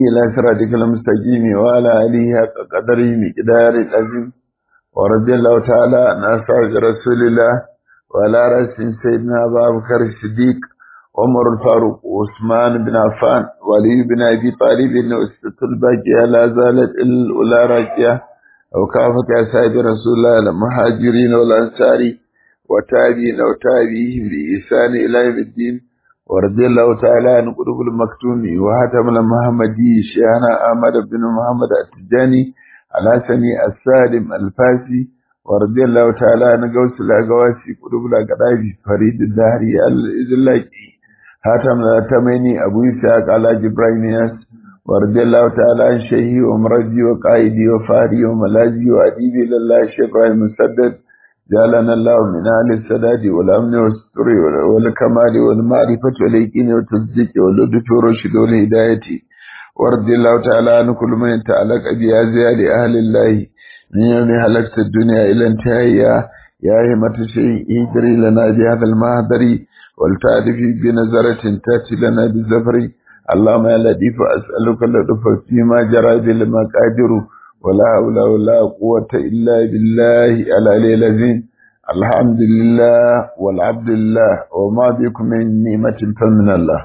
إلى صراطك المستقيم وعلى آله حق قدره مقدار العظيم ورضي الله تعالى عن أصحاب رسول الله وعلى رأسهم سيدنا أبا بكر الصديق عمر الفاروق وعثمان بن عفان وعلي بن أبي طالب وسط الباقية لا زالت الأولى راكية وكافة أصحاب رسول الله المهاجرين والأنصار وتابعين وتابعيهم بإحسان إلى يوم الدين ورضي الله تعالى عن قطب المكتوم وهاتم المحمدي شيخنا أحمد بن محمد التجاني الحسني السالم الفاسي ورضي الله تعالى عن غوث الأغواسي قطب الأقرابي فريد الدهري الإذلاكي هاتم الأتميني أبو إسحاق على جبرانياس ورضي الله تعالى عن شيخي ومرجي وقائدي وفاري وملاذي وأديبي لله الشيخ إبراهيم مسدد جعلنا الله من أهل السداد والأمن والستر والكمال والمعرفة واليقين والتصديق واللطف والرشد والهداية ورضي الله تعالى عن كل من يتعلق بأزياء أهل الله من يوم هلكت الدنيا إلى انتهائها يا همة شيء اجري لنا بهذا المهدر والتعرف بنظرة تأتي لنا بالزفر اللهم يا لطيف أسألك اللطف فيما جرى بالمقادر ولا حول ولا قوة إلا بالله العلي العظيم الحمد لله والعبد لله وما بكم من نعمة فمن الله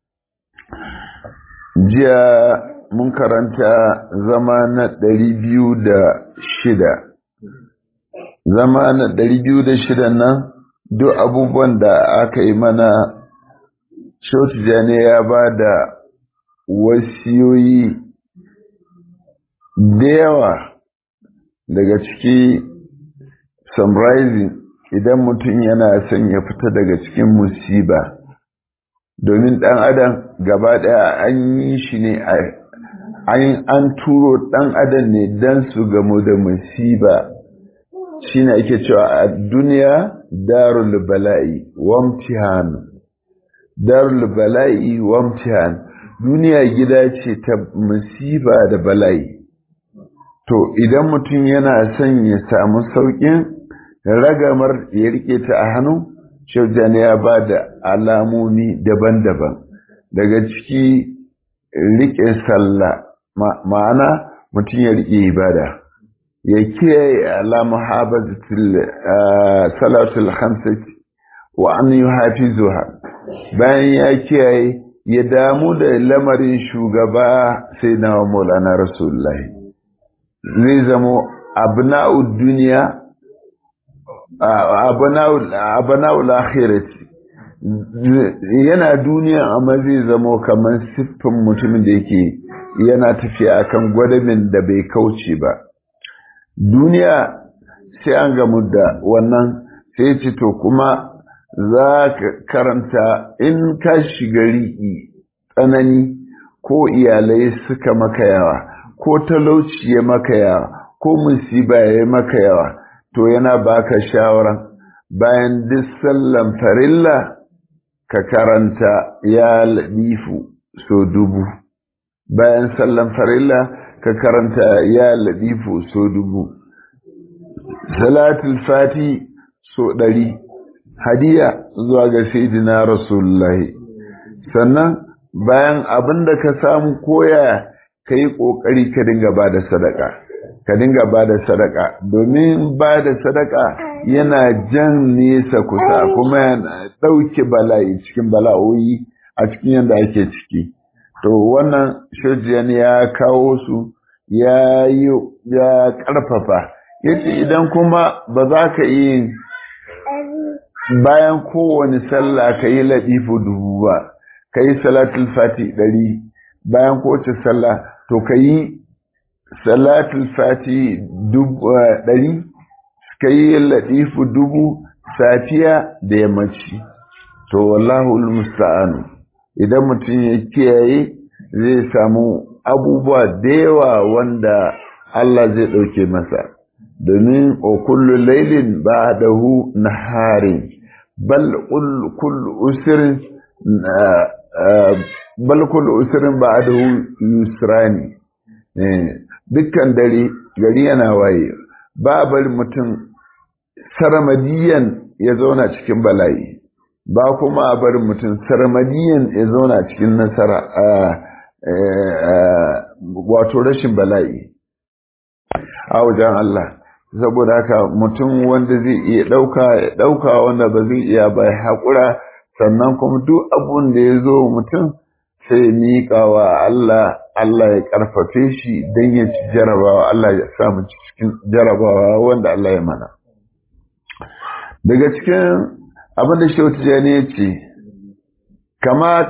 جاء منكرنتا زمان 206 زمان 206 nan duk abubuwan da aka yi mana Shotijane ya ba da wasiyoyi da yawa daga ciki summarizing idan mutum yana son ya fita daga cikin musiba domin dan adam gaba daya an yi shi ne an turo dan adam ne dan su gamu da musiba shine ake cewa a duniya darul bala'i wamtihan darul bala'i wamtihan duniya gida ce ta musiba da bala'i. To, idan mutum yana son ya samu sauƙin ragamar ya rike ta a hannu, Shaujani ya ba da alamomi daban-daban. Daga ciki rike sallah, ma'ana mutum ya rike ibada. Ya kiyaye alamu habazatul salatul khamsati wa an yuhafizuha. Bayan ya kiyaye ya damu da lamarin shugaba sai na Maulana Rasulullahi. Zai zamo abna'ud duniya abna'ul akhirati yana duniya amma zai zamo kamar siffin mutumin da yake yana tafiya akan gwadamin da bai kauce ba duniya sai an gamu da wannan sai ce to kuma za ka karanta in ka shiga riƙi tsanani ko iyalai suka maka yawa ko talauci ya maka yawa ko musiba ya maka yawa to yana baka shawara bayan duk sallan farilla ka karanta ya ladifu so 1000 bayan sallan farilla ka karanta ya ladifu so 1000 salatul fati so 100 hadiya zuwa ga sayyidina rasulullahi sannan bayan abinda ka samu koya ka yi ƙoƙari ka dinga ba da sadaka ka dinga ba da sadaka domin ba da sadaka yana jan nesa kusa kuma yana ɗauke bala'i cikin bala'o'i a cikin yadda ake ciki to wannan shojiyan ya kawo su ya ƙarfafa yace idan kuma ba za ka yi bayan kowane sallah ka yi ladifu 1000 ba ka yi salatul fati 100 bayan kowace sallah to ka yi salatul fati 100 ka yi latifu 1000 safiya da yammaci to wallahu musta'anu idan mutum ya kiyaye zai samu abubuwa da yawa wanda Allah zai ɗauke masa domin o kullu laylin ba'dahu naharin bal kullu usrin bal kullu usrin ba'dahu yusrani dukkan dare gari yana waye ba bari mutum sarmadiyan ya zauna cikin bala'i ba kuma a bari mutum sarmadiyan ya zauna cikin nasara wato rashin bala'i a wajen Allah. Saboda haka mutum wanda zai iya ɗauka wanda ba zai iya ba haƙura, sannan kuma duk abun da ya zo mutum sai miƙa wa Allah, Allah ya ƙarfafe shi don ya ci jarabawa, Allah ya samu cikin jarabawa wanda Allah ya mana. Daga cikin abin da Shehu Tijjani ya ce, kama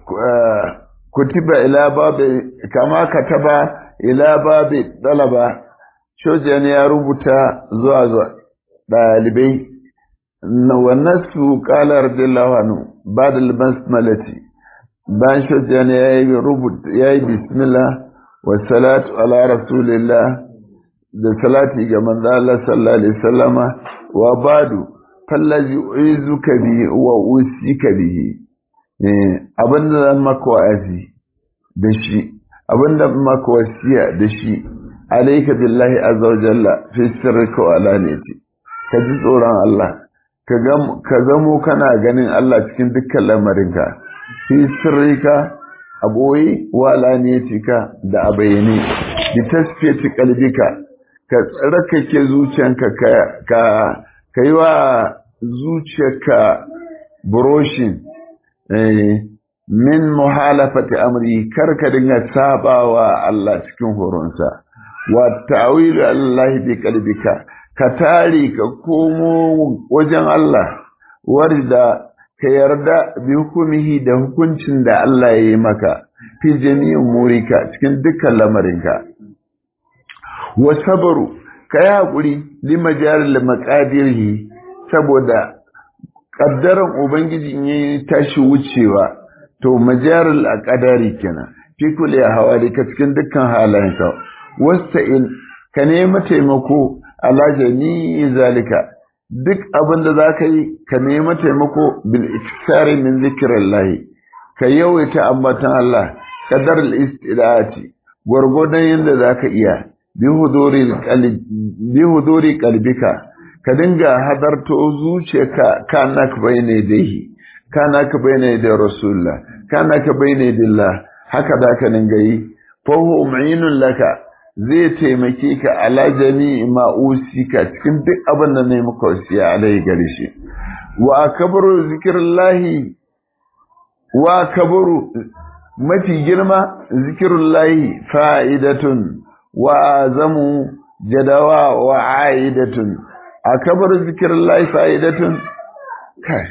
kataba ila babi ɗalaba, Shehu Tijjani ya rubuta zuwa ɗalibai, wannan su ƙalar radiyallahu anhu ba da basmalati. Bayan Shehu Tijjani ya yi bismillah wa salatu ala rasulillah da salati ga manzo Allah sallallahu alaihi wasallama, wa badu fallazi uizuka bihi wa usika bihi. Abinda zan maka wa'azi da shi, abinda maka wasiya da shi, alayka billahi azza wa jalla fi sirrika wa alaniyati. Ka ji tsoron Allah, ka zamo kana ganin Allah cikin dukkan lamarinka, fi sirrika a ɓoye wa alaniyatika da a bayyane, bi tasfiyati qalbika, ka tsarkake zuciyanka, ka yi wa zuciyarka buroshin min muhalafati amri, kar ka dinga sabawa Allah cikin horonsa, wa ta'wilu Allah bi qalbika, ka tare ka komo wajen Allah, warda ka yarda bi hukumihi da hukuncin da Allah ya yi maka fi jami'in umurika cikin dukkan lamarinka. Wa sabaru, ka yi haƙuri li majalil maqadirhi, saboda ƙaddaran ubangiji in yi tashi wucewa to majalil aqdari kenan fi kulli hawalika cikin dukkan halayenka. Wasta'in, ka nemi taimako ala jami'i zalika, duk abin da za ka yi ka nemi taimako bil iksari min zikrillahi, ka yawaita ambatan Allah, qadar al istidati, gwargwadon yadda za ka iya, bi huduri qalbika, ka dinga hadarto zuciyarka, kana ka bayyana dahi, kana ka bayyana da rasulullah, kana ka bayyana dillah, haka da ka dinga yi. Fa huwa mu'inun laka, zai taimake ka ala jami'i ma'usika cikin duk abin da ne muka wasiya alai gare shi. Wa akbaru zikrullahi, wa akbaru mafi girma zikrullahi fa'idatun wa azamu jadawa wa aidatun. Akbaru zikrullahi fa'idatun, kai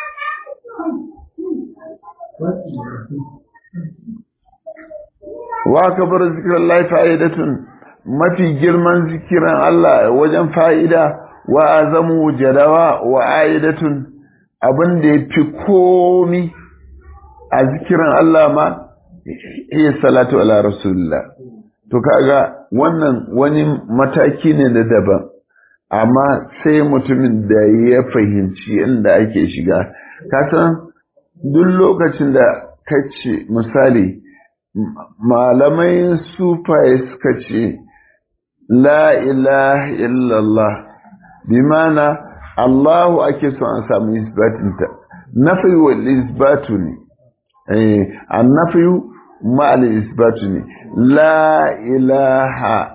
wa kabar zikirin lai fa'idatun, mafi girman zikiran Allah wajen fa'ida, wa azamu jadawa wa aidatun, abin da ya fi komi a zikiran Allah ma iya salatu ala rasulullah. To kaga wannan wani mataki ne na daban, amma sai mutumin da ya fahimci inda ake shiga. Kasan duk lokacin da kace misali malamai sufaye suka ce la ilaha illallah, bi mana Allahu ake so an samu isbatinta. Nafi wal isbatu ne, annafi ma al isbatu ne. La ilaha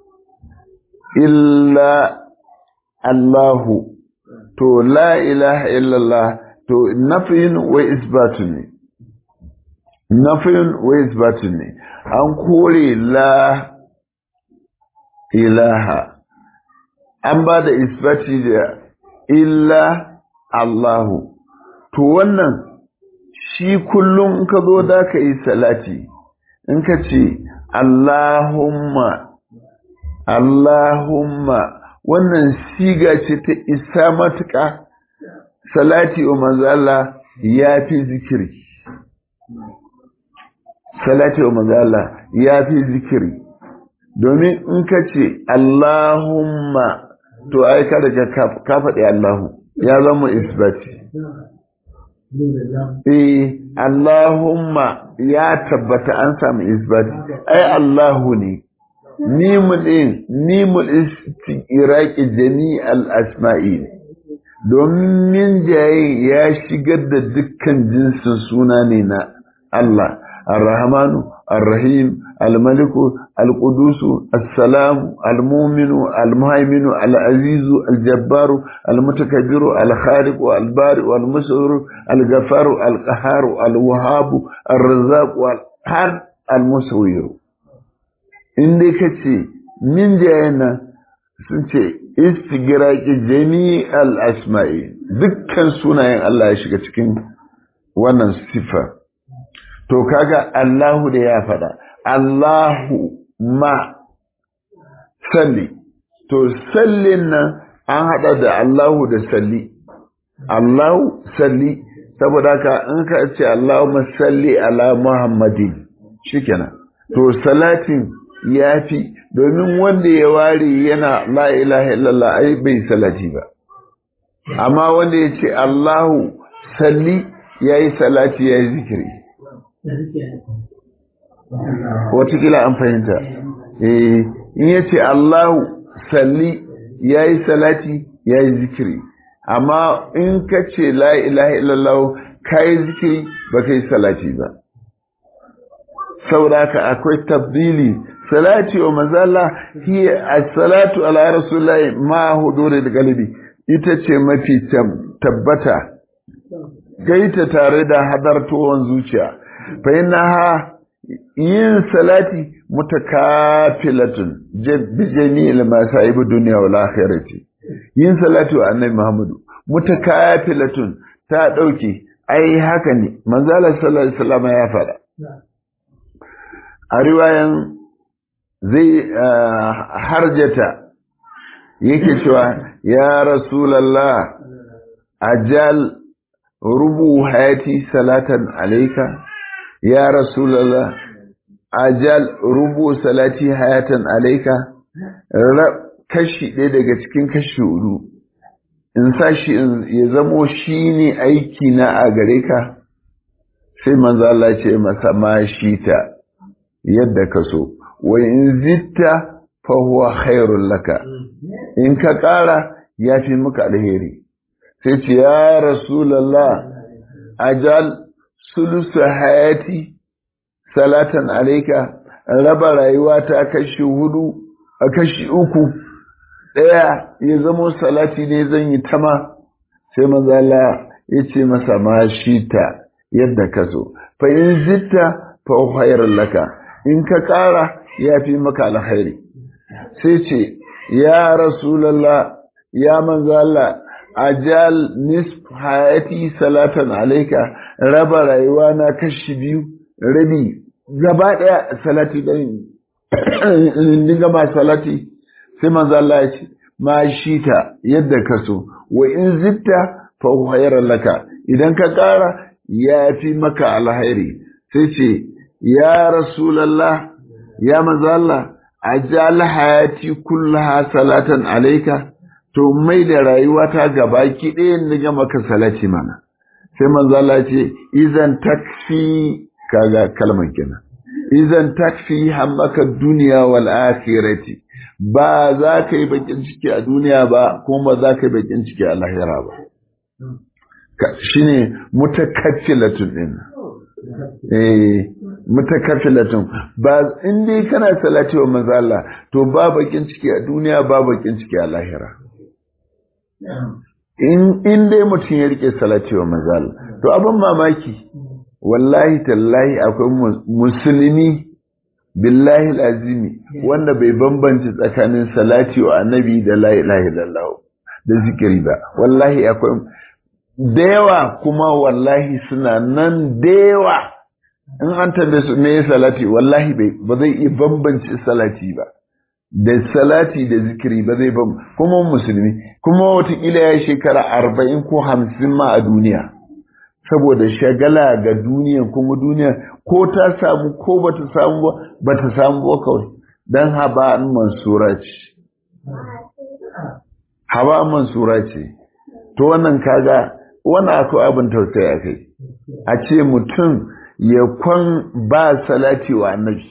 illa Allahu, to la ilaha illallah, to nafiyin wa isbatu ne, nafiyin wa isbatu ne. An kore la ilaha, an ba da isbati da illa Allahu. To wannan shi kullum ka zo da ka yi salati, in ka ce Allahumma Allahumma, wannan siga ce ta isa matuƙa. Salati wa manzo Allah ya fi zikiri, salati wa manzo Allah ya fi zikiri, domin in ka ce Allahumma, to ai ka daga ka faɗi Allahu, ya zama isbati. Allahumma ya tabbata an samu isbati, ai Allahu ne. Nimul istiqraqi jami'al asma'i, domin jaye ya shigar da dukkan jinsin suna ne na Allah. الرحمن الرحيم الملك القدوس السلام المؤمن المهيمن العزيز الجبار المتكبر الخالق البارئ المصور الغفار القهار الوهاب الرزاق والحر المصور inda kace min jayana sun ce istigraqi jami'al asma'i dukkan sunayen Allah ya shiga cikin wannan sifa to kaga Allahu da ya fada Allahu ma salli to sallin nan an hada da Allahu da salli Allahu salli saboda ka in ka ce Allahumma salli ala Muhammadin shikenan to salatin yafi domin wanda ya ware yana la ilaha illallah ai bai salati ba amma wanda ya ce Allahu salli yayi salati yayi zikiri watakila an fahimta in ya ce Allahu salli yayi salati yayi zikiri amma in ka ce la ilaha illallah kai zikiri ba kai salati ba saboda akwai tabdili salati wa mazalla hiya as-salatu ala rasulillahi ma huduri qalbi ita ce mafi tabbata gaita tare da hadartowar zuciya fa innaha yin salati mutakafilatun bi jami'il masa'ib dunya wal akhirati yin salati wa annabi Muhammadu mutakafilatun ta dauke ai haka ne manzala sallallahu alaihi wasallam ya fada a riwayan zai harjata yake cewa ya rasulallah ajal rubu hayati salatan alayka ya rasulallah ajal rubu salati hayatan alayka kashi ɗaya daga cikin kashi hudu in sashi ya zamo shine aiki na a gare ka sai manzo Allah ce masa mashita yadda ka so wa in zitta fa huwa khairul laka in ka ƙara ya fi maka alheri sai ce ya rasulullah ajal sulusu hayati salatan alayka raba rayuwa ta kashi hudu a kashi uku daya ya zama salati ne zan yi tama sai manzo Allah ya ce masa mashita yadda ka so fa in zitta fa huwa khairul laka in ka ƙara ya fi maka alkhairi sai ce ya rasulallah ya manzo Allah ajal nisf hayati salatan alayka raba rayuwa na kashi biyu rabi gaba daya salati dan dinga ma salati sai manzo Allah ya ce ma shita yadda ka so wa in zitta fa khayran laka idan ka ƙara ya fi maka alkhairi sai ce ya rasulallah ya manzo Allah ajal hayati kullaha salatan alayka to mai da rayuwa ta gabaki ɗayan ni ga maka salati mana sai manzo Allah ce idan takfi kaga kalmar kenan idan takfi hammaka dunya wal akhirati ba za ka yi bakin ciki a duniya ba kuma ba za ka yi bakin ciki a lahira ba shine mutakaffilatun din mutakaffilatun ba in dai kana salati wa manzo Allah to ba bakin ciki a duniya ba bakin ciki a lahira in dai mutum ya rike salati wa manzo Allah to abin mamaki wallahi tallahi akwai musulmi billahi alazimi wanda bai bambance tsakanin salati wa annabi da la ilaha illallah da zikiri ba wallahi akwai da yawa kuma wallahi suna nan da yawa in an tambaye su me salati wallahi ba zai iya bambance salati ba da salati da zikiri ba zai kuma musulmi kuma watakila ya shekara 40 ko 50 ma a duniya saboda shagala ga duniya kuma duniya ko ta samu ko bata samu ba kawai dan haba mansura ce haba mansura ce to wannan kaga wannan akwai abin tausayi akai a ce mutum ya kwan ba salati wa annabi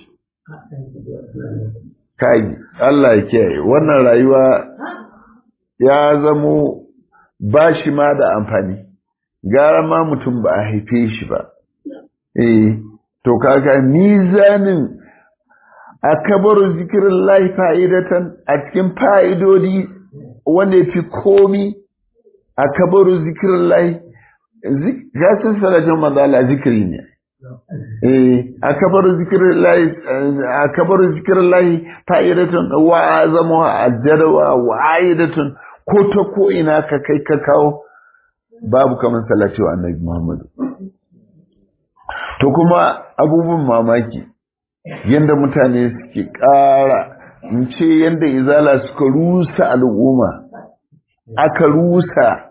kai Allah ya kiyaye wannan rayuwa ya zamo ba shi ma da amfani gara ma mutum ba a haife shi ba to kaga mizanin akabaru zikrullahi fa'idatan a cikin fa'idodi wanda yafi komi akabaru zikrullahi gasin salatin manzala zikri ne akabaru zikrullahi fa'idatun wa azamu ajdawa wa aidatun ko ta ko ina ka kai ka kawo babu kaman salati wa annabi Muhammad. To kuma abubuwan mamaki yanda mutane suke ƙara in ce yanda izala suka rusa al'umma aka rusa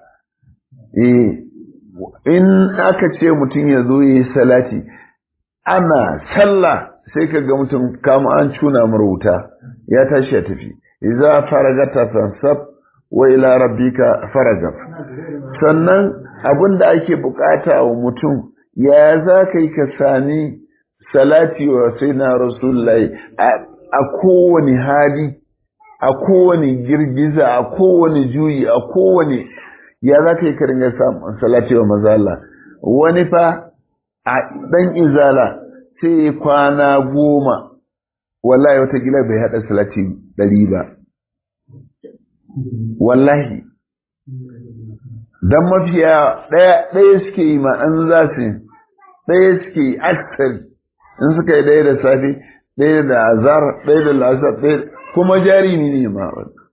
in aka ce mutum ya zo yi salati ana sallah sai ka ga mutum kama an cuna wuta ya tashi ya tafi idza faragata fansab wa ila rabbika faragab. Sannan abinda ake bukata wa mutum ya za ka yi ka sami salati wa sayyidina rasulullahi a kowane hali, a kowane girgiza, a kowane juyi, a kowane ya za ka yi ka ringa samun salati wa mazala. Wani fa a ɗan izala sai kwana 10 wallahi watakila bai haɗa salati 100 ba wallahi, dan mafiya ɗaya suke yi ma'an za su ɗaya suke yi aksari in suka yi ɗaya da safe ɗaya da azar ɗaya da lasar ɗaya kuma jarimi ne ma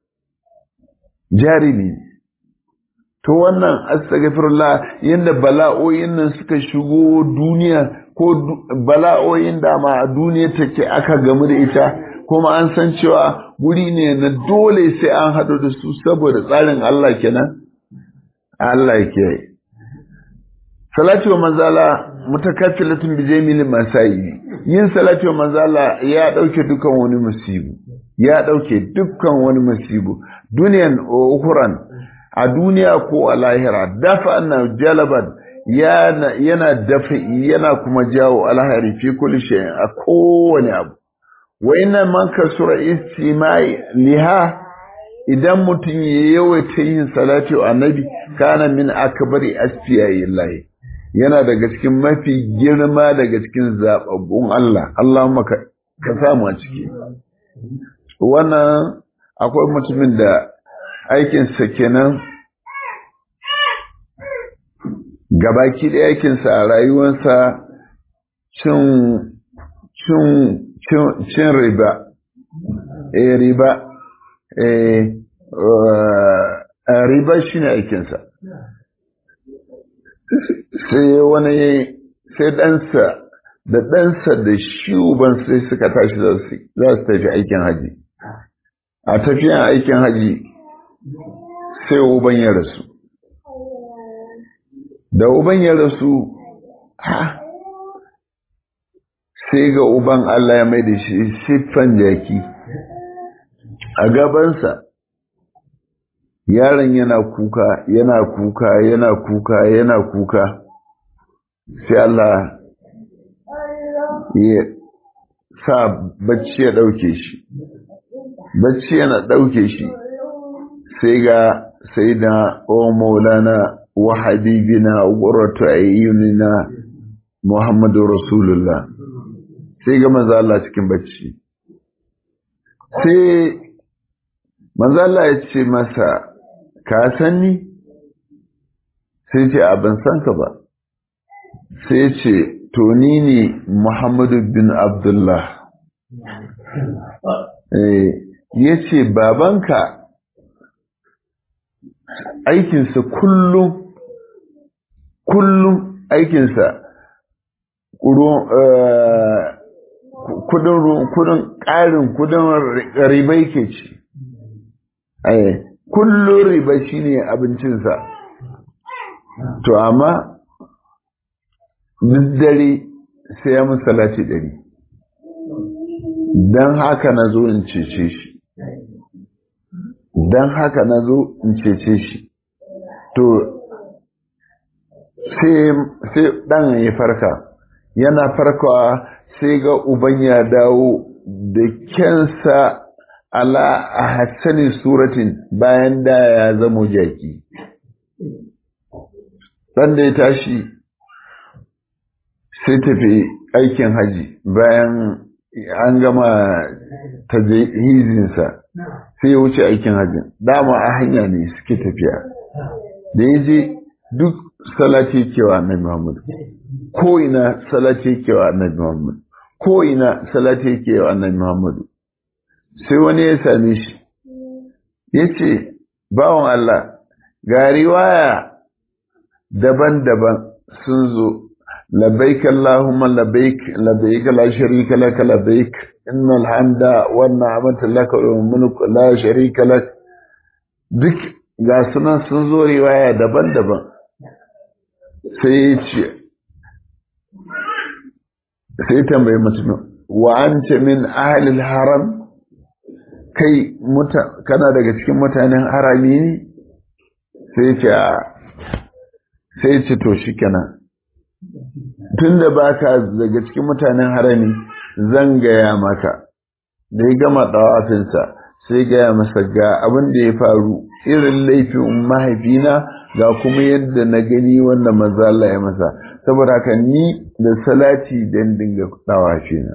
jarimi ne. To wannan astaghfirullah yanda bala'o'in nan suka shigo duniya ko bala'o'in da ma a duniya take aka gamu da ita kuma an san cewa guri ne na dole sai an haɗu da su saboda tsarin Allah kenan. Allah yake salatu wa manzala mutakaffilatun bi jamil masai. Yin salatu wa manzala ya dauke dukkan wani musibu, ya dauke dukkan wani musibu duniyan ukuran a duniya ko a lahira. Dafa anna jalaban yana dafa'i yana kuma jawo alhari fi kulli shay a kowane abu. Wa inna man kasura istimai liha idan mutum ya yawaita yin salati wa annabi kana min akbari asfiyayillahi yana daga cikin mafi girma daga cikin zababbun Allah. Allahumma ka samu a ciki. Wannan akwai mutumin da aikinsa kenan gabaki da aikinsa a rayuwarsa cin riba riba shi ne aikinsa. Sai ɗansa da shi uban sai suka tashi za su tafi aikin haji. A tafiyan aikin haji sai uban ya rasu. Da uban ya rasu sai ga uban Allah ya mai da shi siffan jaki a gabansa. Yaron yana kuka sai Allah ya sa bacci ya ɗauke shi. Bacci yana ɗauke shi sai ga sai da o maulana wa habibina qurratu ayyunina Muhammadu Rasulullah sai ga manzo Allah cikin bacci. Sai manzo Allah ya ce masa ka san ni? Sai ce ban san ka ba. Sai ce to ni ne Muhammadu bin Abdullah. Ya ce babanka aikinsa kullum aikinsa kudin riba yake ci. Kullum riba shine abincinsa. To amma duk dare sai ya musalaci 100. Don haka na zo in cece shi. To sai ɗan ya farka. Yana farkawa sai ga uban ya dawo da kyansa ala a hassani suratin bayan da ya zamo jaki. Ɗan da ya tashi sai tafi aikin haji bayan an gama tajihizinsa sai ya wuce aikin hajji dama a hanya ne suke tafiya da ya je duk salati kewa annabi Muhammad ko ina salati kewa annabi Muhammad ko ina salati kewa annabi Muhammad sai wani ya same shi yace bawon Allah ga riwaya daban-daban sun zo labbaik Allahumma labbaik labbaik la sharika lak labbaik innal hamda wan ni'mata lak wal mulku la sharika lak duk ga sunan sun zo riwaya daban-daban sai tambaye mutum wa anta min ahli al-haram kai kana daga cikin mutanen harami ne sai ce to shikenan tunda baka daga cikin mutanen harami zan gaya maka da ya gama dawafinsa sai gaya masa ga abin da ya faru irin laifin mahaifina ga kuma yadda na gani wanda manzo Allah ya masa saboda haka ni da salati dan dinga dawafina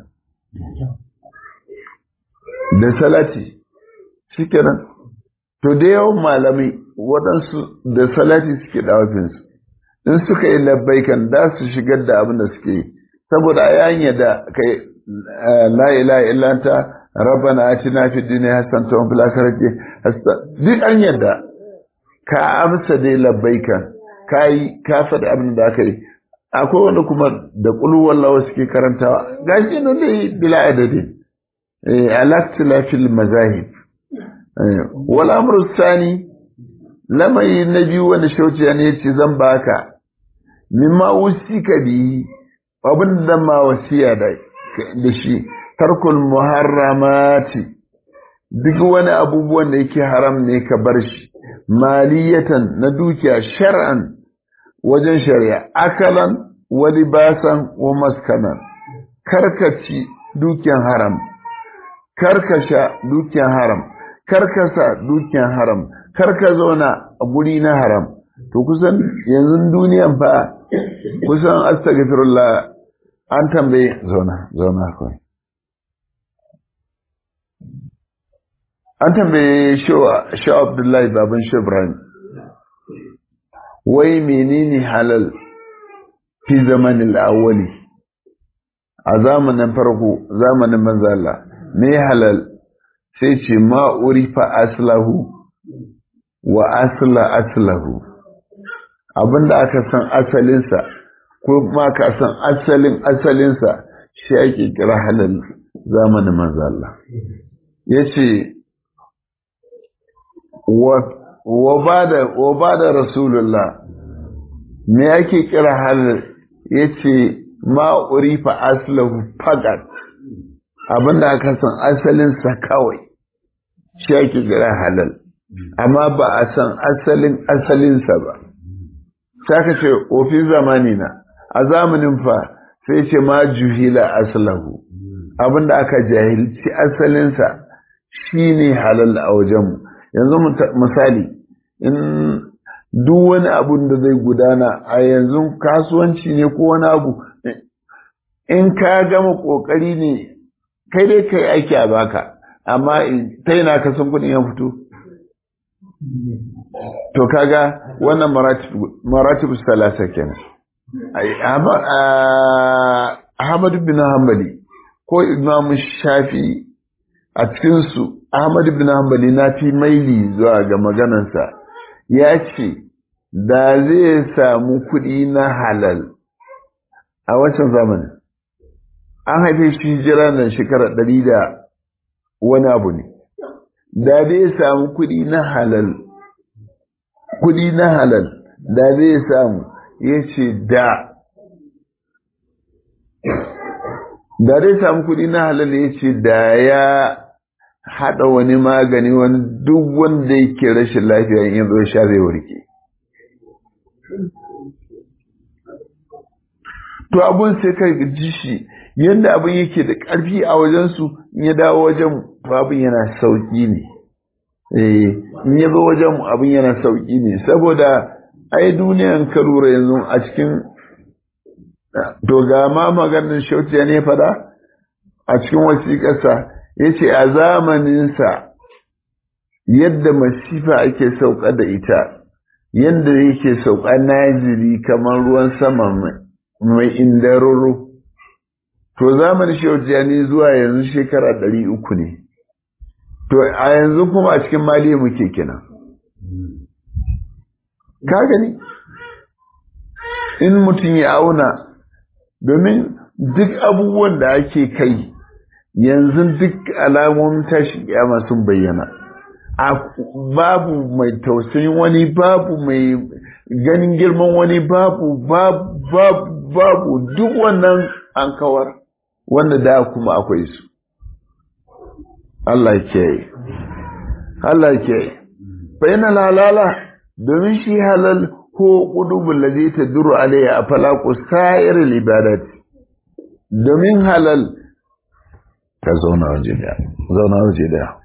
da salati shikenan to da yawan malamai waɗansu da salati suke dawafinsu in suka yi labbaikan da su shigar da abin da suke yi saboda ayan yadda kai la ilaha illa anta rabbana atina fid dunya hasanatan wa fil akhirati hasanatan duk an yadda ka amsa dai labbaikan kai ka faɗi abin da aka yi akwai wanda kuma da qul wallahu suke karantawa gashi ne dai bila adadin alaktila fil mazahib wal amru thani lamai nabi wanda shauciya ne yace zan baka mimma usika bi abin da ma wasiya da shi tarkul muharramati duk wani abubuwan da yake haram ne ka bar shi maliyatan na dukiya shar'an wajen shari'a akalan wa libasan wa maskanan karkaci dukiyan haram karkasha dukiyan haram karkasa dukiyan haram karka zauna a guri na haram to kusan yanzu duniyan fa kusan astaghfirullah an tambaye zauna kawai an tambaye shi Abdullahi baban shi Ibrahim wai menene halal fi zamanin awwali a zamanin farko zamanin manzo Allah me halal sai ce ma urifa aslahu wa aslahu abinda aka san asalinsa ko ma ka san asalinsa shi ake kira halal zamanin manzo Allah yace wa bada rasulullah me yake kira halal yace ma urifa aslahu faqat abinda aka san asalinsa kawai shi ake kira halal amma ba a san asalinsa ba sai ka ce ofin zamani na a zamanin fa sai ce ma juhila aslahu abinda aka jahilci asalinsa shine halal a wajenmu yanzu misali in duk wani abun da zai gudana a yanzu kasuwanci ne ko wani abu in ka gama kokari ne kai dai kai aiki a baka amma ta yana kasan kudin ya fito to kaga wannan maratib salasa kenan Ahmad bin Hanbali ko Imam Shafi a cikin su Ahmad bin Hanbali na fi maili zuwa ga maganansa ya ce da zai samu kuɗi na halal a wancan zamanin an haife shi jira nan shekara 100 da wani abu ne da zai samu kuɗi na halal da zai samu ya ce da zai samu kuɗi na halal ya ce da ya haɗa wani magani wani duk wanda yake rashin lafiya in yanzu sha zai warke to abun sai ka ji shi yadda abin yake da ƙarfi a wajensu in ya dawo wajen abin yana sauƙi ne in ya zo wajen abin yana sauƙi ne saboda ai duniyan ka lura yanzu a cikin to ga ma maganin shautiya ne fada a cikin wasiƙarsa ya ce a zamaninsa yadda masifa ake sauka da ita yadda yake sauka naziri kamar ruwan sama mai indararo to zamanin shautiya ne zuwa yanzu shekara 300 ne to a yanzu kuma a cikin mali muke kenan ka gani in mutum ya auna domin duk abubuwan da ake kai yanzu duk alamomin tashi kiyama sun bayyana babu mai tausayin wani babu mai ganin girman wani babu duk wannan an kawar wanda da kuma akwai su Allah ke bayyana halala domin shi halal ko qudubul ladhi taduru alayhi afalaqu sa'ir al-ibadat domin halal ka zauna waje daya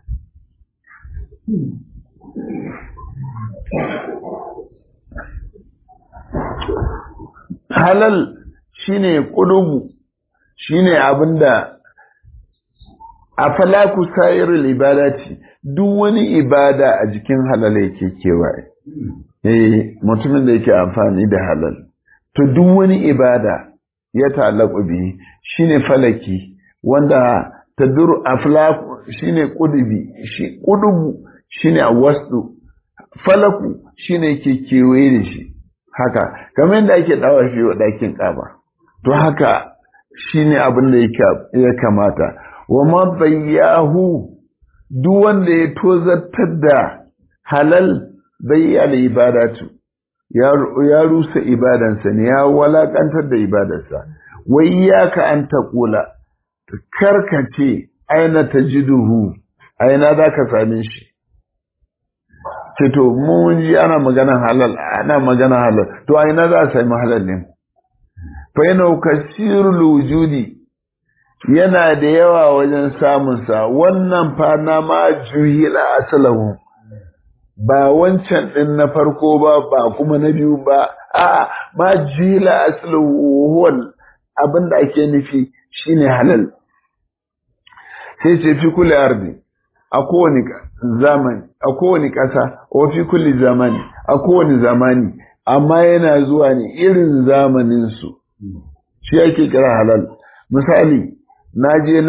halal shine qudubu shine abinda afalaku sa'ir al-ibadati duk wani ibada a jikin halal yake kewaye mutumin da yake amfani da halal to duk wani ibada ya ta'allaqu bi shine falaki wanda taduru aflaku shine qudubi shi qudubu shine wasdu falaku shine yake kewaye da shi haka kamar yadda ake dawa shi wa dakin kaba to haka shine abin da ya kamata wa ma bayyahu duk wanda ya tozartar da halal bayyana ibadatu ya rusa ibadansa ne ya walakantar da ibadarsa wai yaka an taqula karkace aina tajiduhu aina zaka same shi ce to mun ji ana magana halal to aina za a sami halal ne fa yana kasirul wujudi yana da yawa wajen samun sa wannan fa na ma juhila asalahu ba wancan din na farko ba kuma na biyu ba a ma juhila asalahu huwa abinda ake nufi shine halal sai ce fi kulli ardi a kowane zamani a kowane ƙasa wa fi kulli zamani a kowane zamani amma yana zuwa ne irin zamanin su shi ake kira halal misali na je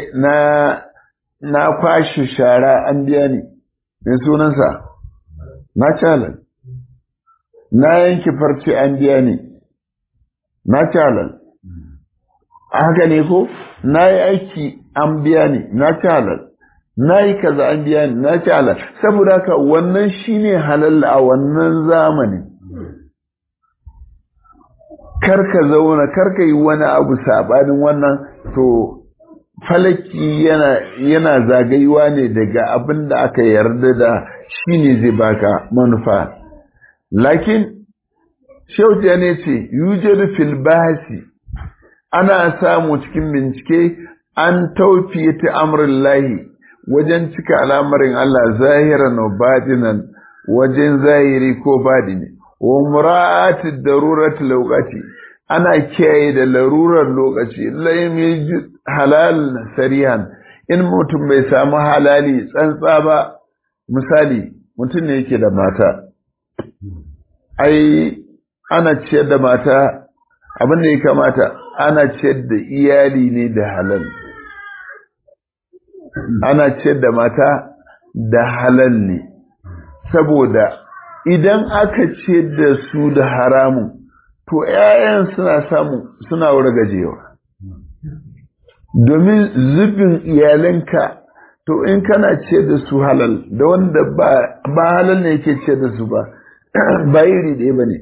na kwashi shara an biya ni mai sunansa na halal na yanki farce an biya ni na halal haka ne ko na yi aiki an biya ni na halal na yi kaza an biya ni na halal saboda haka wannan shine halal a wannan zamanin karka zauna karka yi wani abu sabanin wannan to falaki yana zagayuwa ne daga abin da aka yarda da shi ne zai baka manufa lakin shauta ne ce yujadu fil bahsi ana samu cikin bincike an tawfiyati amrillahi wajen cika al'amarin Allah zahiran wa batinan wajen zahiri ko batini wa mura'ati darurati lokaci ana kiyaye da larurar lokaci laimi halal sarihan in mutum bai samu halali tsantsa ba misali mutum ne yake da mata ai ana ciyar da mata abin da ya kamata ana ciyar da iyali ne da halal ana ciyar da mata da halal ne saboda idan aka ciyar da su da haramun to ƴaƴan suna wargajewa domin zubin iyalanka to in kana ciyar da su halal da wanda ba halal ne yake ciyar da su ba iri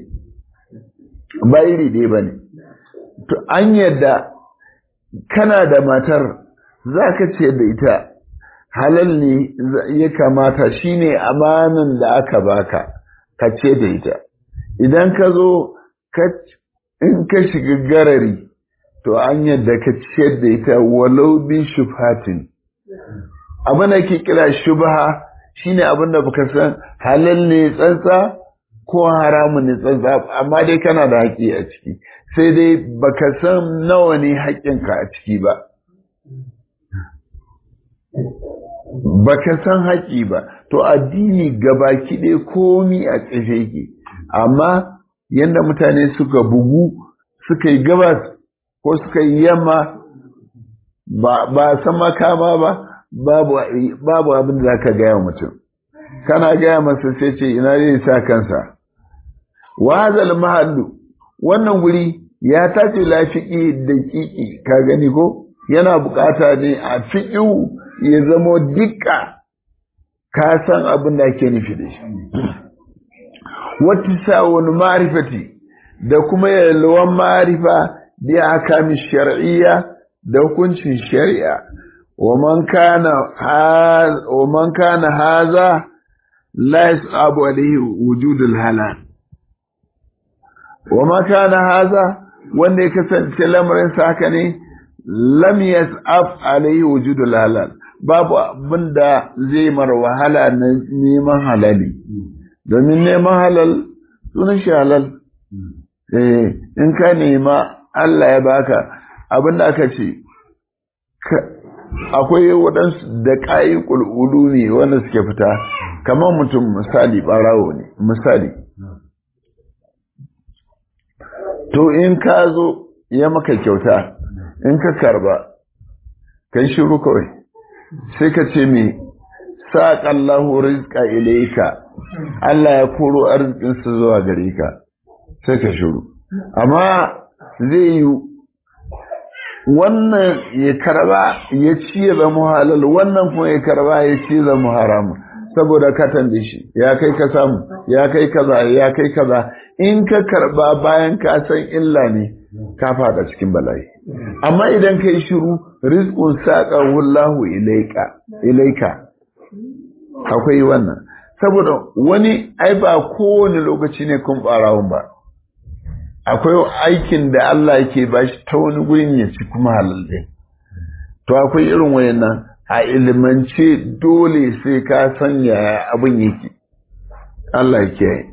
ɗaya ba ne to an yadda kana da matar za ka ciyar da ita halal ne ya kamata shine amanan da aka baka ka ce da ita idan ka zo in ka shiga garari to an yadda ka ciyar da ita walau bin shubhatin abin da ke kira shubha shine abin da baka san halal ne tsantsa ko haramun ne tsantsaf amma dai kana da haƙƙi a ciki sai dai baka san nawa ne haƙƙinka a ciki ba baka san haƙƙi ba to addini gabaki ɗaya komi a tsafe yake amma yanda mutane suka bugu suka yi gabas ko suka yi yamma ba san makama ba babu abin da zaka gaya mutum kana gaya masa sai ce ina zai sa kansa wazal mahallu wannan guri ya tace lafiƙi da ƙiƙi ka gani ko yana bukata ne a fiƙiu ya zamo dukka ka san abin da ake nufi da shi wata sa'un ma'rifati da kuma yalwan ma'rifa bi ahkami shar'iyya da hukuncin shari'a wa man kana haza la yasabu alayhi wujudul halal wa man kana haza wanda ya kasance lamarin sa haka ne lam yas'af alayhi wujudul halal babu abinda zai mar wahala na neman halali domin neman halal sunan shi halal in ka nema Allah ya baka abinda aka ce akwai waɗansu da ƙayi ƙulƙulu ne wanda suke fita kamar mutum misali ɓarawo ne misali to in ka zo ya maka kyauta in ka karba kai shiru kawai sai ka ce me saqallahu rizqa ilayka Allah ya koro arzikin sa zuwa gare ka sai ka shiru amma zai yi wannan ya karba ya ci ya zama halal wannan kuma ya karba ya ci ya zama haramu saboda ka tambaye shi ya kai ka samu ya kai kaza ya kai kaza in ka karba bayan ka san illa ne ka fada cikin bala'i amma idan kai shiru rizqun saqahu Allahu ilaika akwai wannan saboda wani ai ba kowane lokaci ne kun barawun ba akwai aikin da Allah yake bashi ta wani gurin ya ci kuma halal din to akwai irin wayannan a ilimance dole sai ka sanya abin yake Allah yake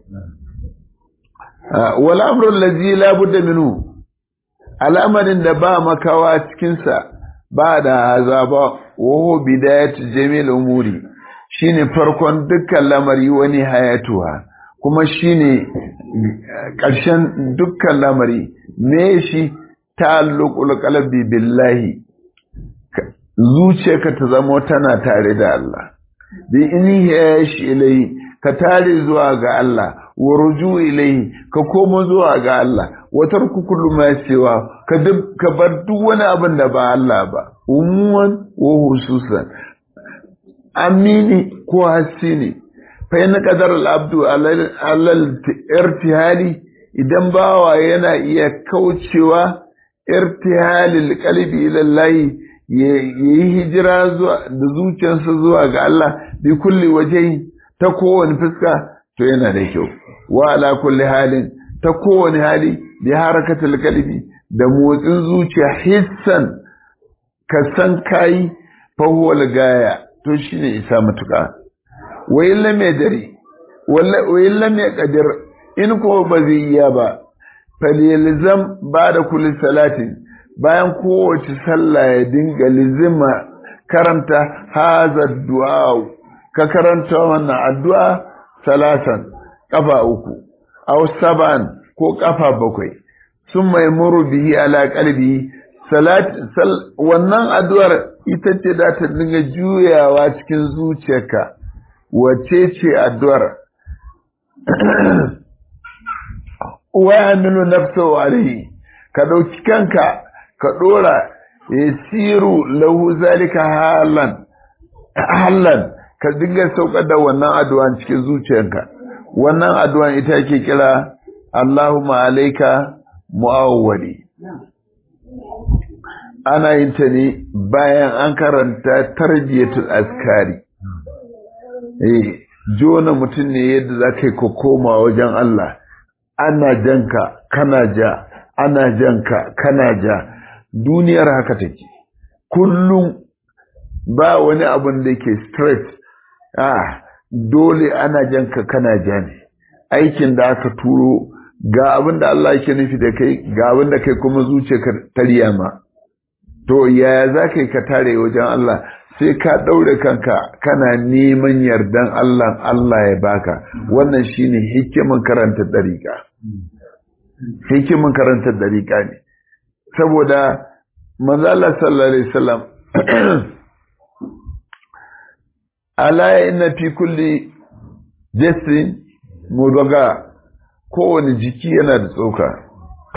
wal amru allazi la budda minhu al'amarin da ba makawa cikin sa ba da azaba wa bidayat jamil umuri shine farkon dukkan lamari wani hayatuwa kuma shine ƙarshen dukkan lamari me shi ta'alluqul qalbi billahi zuciyarka ta zama tana tare da Allah bi inihi shi ilai ka tare zuwa ga Allah wa ruju ilai ka komo zuwa ga Allah wa tarku kullu ma cewa ka bar duk wani abin da ba Allah ba umuwan wa hususan amini ko hasini fa in qadar al-abdu alal irtihali idan bawa yana iya kaucewa irtihalil qalbi ila Allah yayi hijira zuwa da zuciyarsa zuwa ga Allah bi kulli wajhi ta kowane fuska to yana da kyau wa ala kulli halin ta kowane hali bi harakatul qalbi da motsin zuciya hissan ka san kai fa huwa gaya to shine isa matuka wa illa mai dari wa illa mai qadir in ko ba zai iya ba falyalzam ba'da kulli salatin bayan kowace sallah ya dinga lizima karanta haza du'a ka karanta wannan addu'a salasan kafa uku aw saban ko kafa bakwai sun maimuru bihi ala qalbi wannan addu'ar ita ce da ta dinga juyawa cikin zuciyarka wace ce addu'ar wa yamilu nafsahu alayhi ka dauki kanka ka dora yasiru lahu zalika halan ka dinga saukar da wannan addu'an cikin zuciyarka wannan addu'an ita ake kira Allahumma alayka mu'awwali ana yin ta ne bayan an karanta tarbiyatul askari jona mutum ne yadda za ka yi ka koma wajen Allah ana janka kana ja ana janka kana ja duniyar haka take kullum ba wani abun da ke stress dole ana janka kana ja ne aikin da aka turo ga abin da Allah yake nufi da kai ga abin da kai kuma zuciyarka ta riya ma to yaya za ka yi ka tare wajen Allah sai ka ɗaure kanka kana neman yardan Allah Allah ya baka wannan shine hikimin karanta dariƙa hikimin karanta dariƙa ne saboda manzo Allah sallallahu alaihi wasallam ala inna fi kulli jasdin mudgha kowane jiki yana da tsoka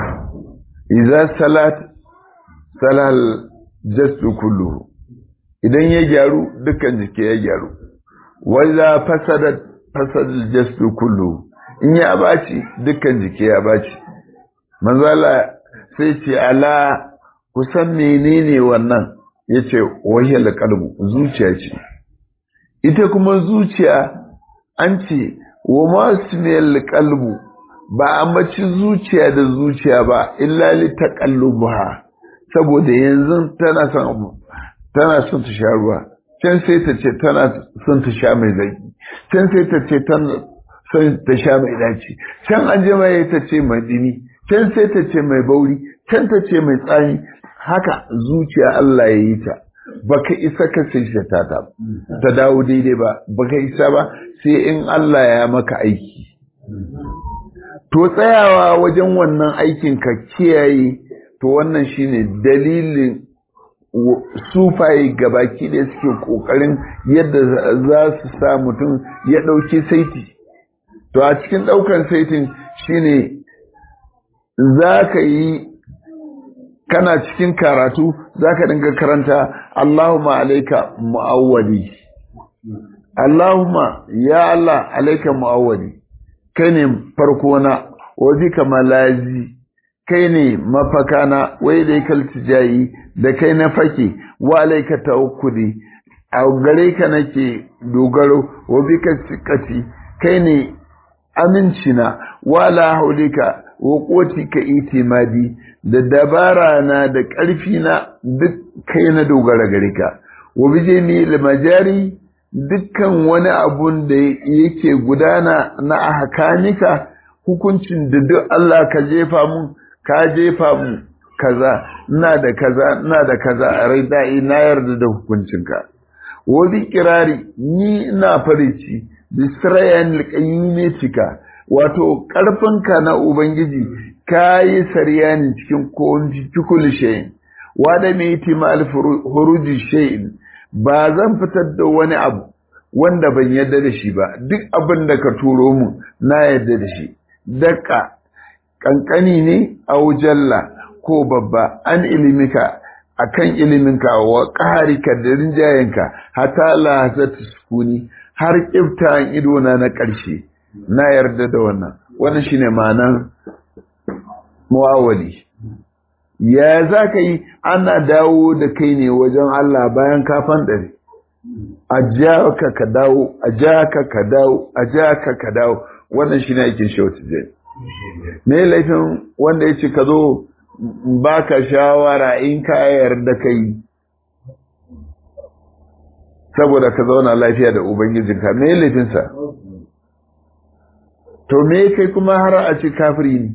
idza salat salal jasdu kulluhu idan ya gyaru dukkan jiki ya gyaru wanda fasada jasdu kulluhu in ya baci dukkan jiki ya baci manzala sai ce ala kusan menene wannan yace wahiyal qalbu zuciya ce ita kuma zuciya an ce wa masmiyal qalbu ba a maci zuciya da zuciya ba illa li taqallubuha saboda yanzu tana son ta sha ruwa can sai ta ce tana son ta sha mai zaki can sai ta ce tana son ta sha mai daci can an je mai ta ce mai dini can sai ta ce mai bauri can ta ce mai tsani haka zuciya Allah ya yi ta baka isa ka sai ta dawo daidai ba baka isa ba sai in Allah ya maka aiki to tsayawa wajen wannan aikin ka kiyaye to wannan shine dalilin sufaye gabaki da suke kokarin yadda za su sa mutum ya dauki saiti to a cikin daukan saitin shine zaka yi kana cikin karatu zaka dinga karanta Allahumma alayka muawwali Allahumma ya Allah alayka muawwali kai ne farko na wajika malazi kai ne mafakana wai dai kaltijayi da kai na fake wa alayka tawakkuli a gare ka nake dogaro wa bika sikati kai ne amincina wala haulika wa qutika itimadi da dabara na da ƙarfi na duk kai na dogara gare ka wa bijeni limajari dukkan wani abun da yake gudana na ahkanika hukuncin da duk Allah ka jefa mun kaza ina da kaza a rai da'i na yarda da hukuncinka wani kirari ni ina farici bisrayan alqayyimatika wato karfinka na ubangiji kayi sariyani cikin kulli shay'in wa da mai timal huruji shay'in ba zan fitar da wani abu wanda ban yarda da shi ba duk abin da ka turo mu na yarda da shi daka kankani ne au jalla ko babba an ilimika akan iliminka wa qaharika da rinjayenka hatta la sukuni har kiftan ido na ƙarshe na yarda da wannan shine ma'anan muawali ya zaka yi ana dawo da kai ne wajen Allah bayan ka fandare ajaka ka dawo wannan shine aikin shawti zai me laifin wanda yace ka zo baka shawara in ka yarda kai saboda ka zauna lafiya da ubangijinka me laifinsa to me kai kuma har a ce kafiri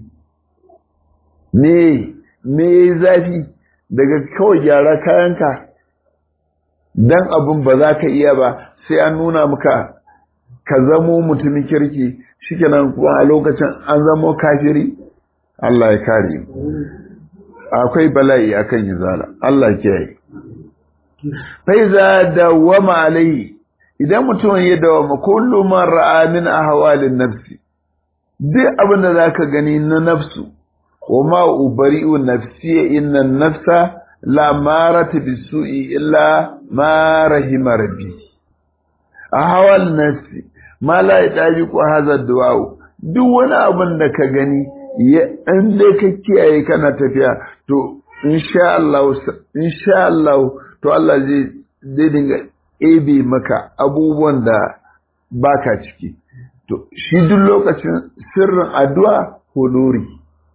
ne me zafi daga kawai gyara kayanka dan abun ba za ka iya ba sai an nuna maka ka zamo mutumin kirki shikenan kuma a lokacin an zamo kafiri Allah ya kare akwai bala'i akan izala Allah ya kiyaye faiza dawama alai idan mutum ya dawama kullu man ra'a min ahwalin nafsi duk abin da zaka gani na nafsu wa ma ubari'u nafsi inna nafsa la maratu bisu'i illa ma rahima rabbi ahwal nafsi ma la yatabiqu hadha du'a duk wani abin da ka gani in dai ka kiyaye kana tafiya to insha Allah to Allah zai dinga ebe maka abubuwan da baka ciki to shi duk lokacin sirrin addu'a huduri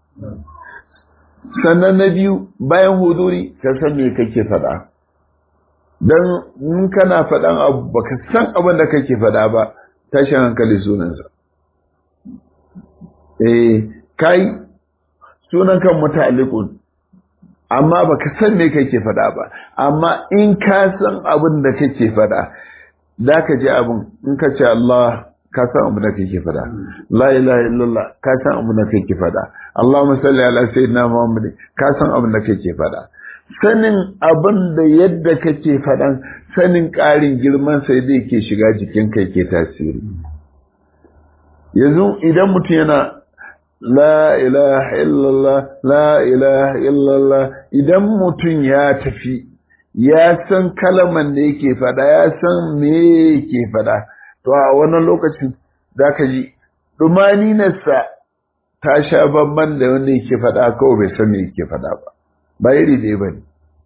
sannan na biyu bayan huduri ka san me kake faɗa dan in kana faɗan abu baka san abin da kake faɗa ba tashin hankali sunansa kai sunan kan mutalikun amma baka san me kake faɗa ba, amma in ka san abin da kake faɗa da ka ji abin, in ka ce Allah ka san abin da kake faɗa, la ilaha illallah ka san abin da kake faɗa, Allahumma salli ala sayyidina Muhammad ka san abin da kake faɗa. Sanin abin da yadda kake faɗan, sanin ƙarin girman sai da yake shiga jikinka yake tasiri. Yanzu idan mutum yana la ilaha illallah la ilaha illallah, idan mutum ya tafi ya san kalaman da yake fada, ya san me yake fada, to a wannan lokacin da ka ji dumaninarsa ta sha bamban da wanda yake fada kawai bai san me yake fada ba iri ɗaya ba ne.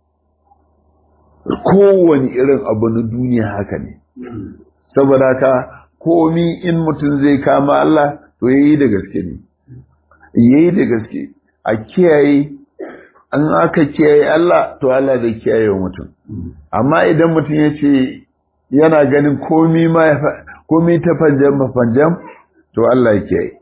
Kowane irin abu na duniya haka ne, saboda haka komi in mutum zai kama Allah to yayi da gaske ne, yayi da gaske a kiyaye. An aka kiyaye Allah to Allah zai kiyaye wa mutum. Amma idan mutum ya ce yana ganin komi ta fanjam to Allah ya kiyaye.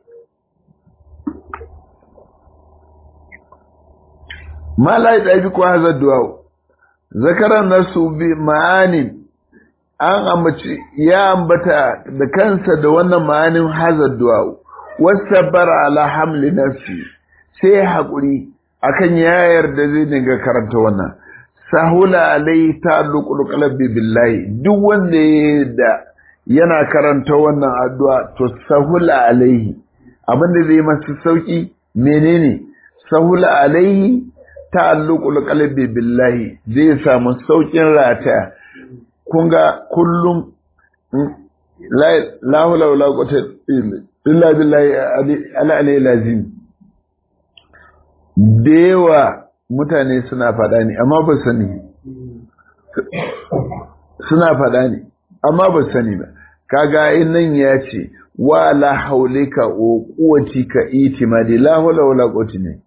Ma la yadabi ko hazar du'a zakaran nasu bi ma'anin, an ambaci ya ambata da kansa da wannan ma'anin hazar du'a wasabbara ala hamli nafsi, sai haƙuri akan ya yarda zai dinga karanta wannan. Sahula alai ta'alluqul qalbi billahi, duk wanda da yana karanta wannan addu'a to sahula alaihi, abinda zai masa sauki menene? Sahula alaihi ta'alluqul qalbi billahi, zai samu saukin rataya. Kun ga kullum la hawla wala quwwata illa billahi al-aliyyil azim. Da yawa mutane suna faɗa ne amma ba sani, suna faɗa ne amma ba sani ba. Kaga nan ya ce wa la haulika wa quwwatika itimadi, la hawla wala quwwata ne.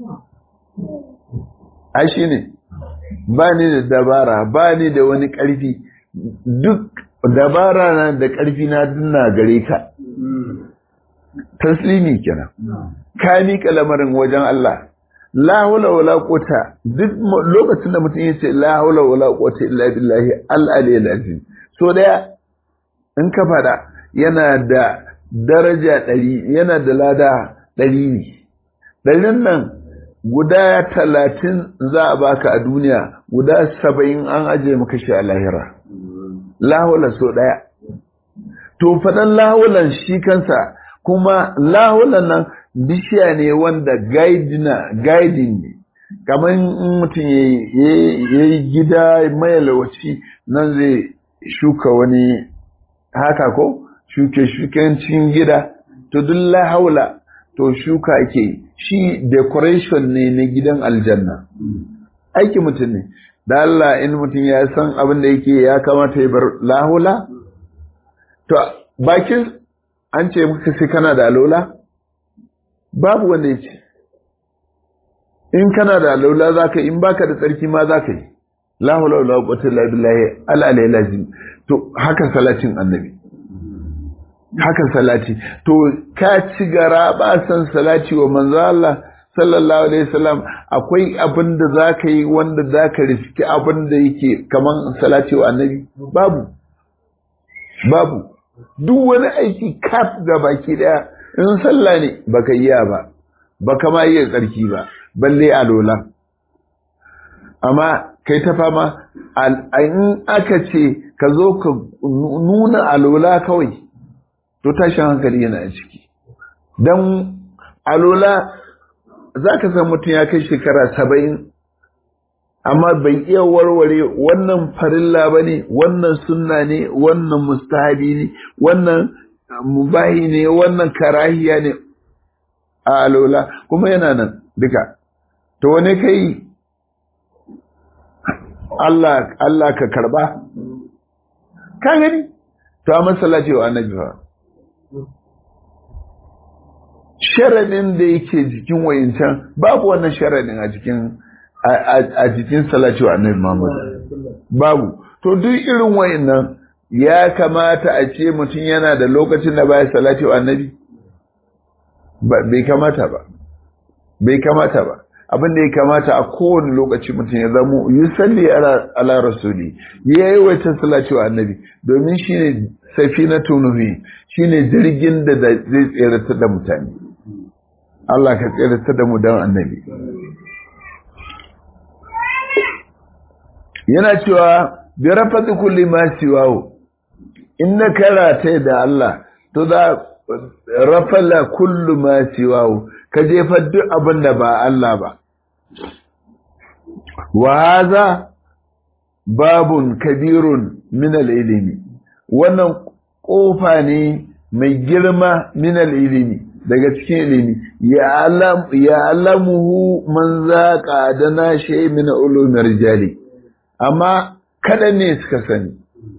Ai shine ba ni da dabara, ba ni da wani ƙarfi, duk dabara na da ƙarfi na dinna gare ka. Taslimi kenan, ka miƙa lamarin wajen Allah. La hawla wala quwwata, duk lokacin da mutum yace la hawla wala quwwata illa billahi al-aliyyil azim, so daya in ka fada yana da daraja 100, yana da lada 100 ne. Dalilin nan guda 30 za a baka a duniya, guda 70 an aje maka shi a lahira. La hawla so daya. To fadan la hawlan shi kansa, kuma la hawlan nan bishiya ne wanda guiding ne, kamar mutum ya yi gida mai lawaci nan zai shuka wani haka ko shuke-shukencin gida, to duk la haula to shuka ake, shi decoration ne na gidan aljanna. Aiki mutum ne, da Allah in mutum ya san abin da yake ya kamata ya bar la haula. To bakin an ce muka sai kana da alola? Babu wanda ya ce, in kana da laula za ka, in baka da tsarki ma za ka yi, la hawla wala quwwata illa billahi al-aliyyil azim. To haka salatin annabi, haka salati, to ka ci gara ba san salati wa manzo Allah sallallahu alaihi wasallam. Akwai abin da za ka yi wanda za ka riski abin da yake kaman salati wa annabi? Babu. Duk wani aiki kaf ga baki daya, in sallah ne baka yi ba, baka ma yi tsarki ba, balle alola. Amma kai ta fama, in aka ce ka zo ka nuna alola kawai, to tashin hankali yana a ciki. Dan alola za ka san mutum ya kai shekara 70, amma bai iya warware wannan farilla ba ne, wannan sunna ne, wannan mustahabi ne, wannan mubahi ne, wannan karahiya ne a alola, kuma yana nan duka. To wane kai Allah ka karba? Ka gani? To a masallaci wa annabi fa. Sharadin da yake jikin wayincan babu wannan sharadin a jikin salati wa annabi Muhammad. Babu. To duk irin wayannan ya kamata a ce mutum yana da lokacin da baya salati wa annabi. bai kamata ba abin da ya kamata a kowane lokaci mutum ya zamo yusalli ala rasuli ya yi wata salati wa annabi domin shine safinatu nuhi shine jirgin da zai tsere da mutane. Allah ka tsere da mu dan annabi. Yana cewa bi rafati kulli ma siwahu inna karata da Allah to da rafala kullu ma siwahu ka jefar duk abin da ba Allah ba. Wa haza babun kabirun min al-ilmi wannan kofa ne mai girma min al-ilmi daga cikin ilimi ya alamuhu man zaqa dana shay min ulumir rijali amma kadan ne suka sani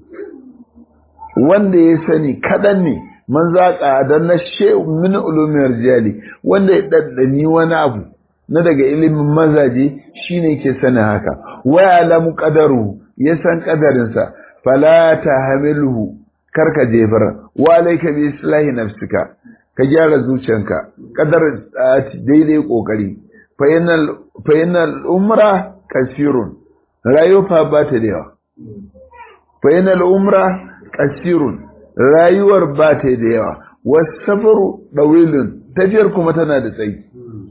wanda ya sani kadan ne man zaqa dana shay min ulumir rijali wanda ya daddani wani abu na daga ilimin mazaje shine ke sanin haka wa alamu qadaru ya san qadarinsa fala tahmiluhu karka jefar wa alayka bi islahi nafsika ka gyara zuciyanka qadar daidai kokari fa inal umra kasirun rayuwa ba ta da yawa fa inal umra kasirun rayuwar ba ta da yawa wasafaru dawilun tafiyar kuma tana da tsayi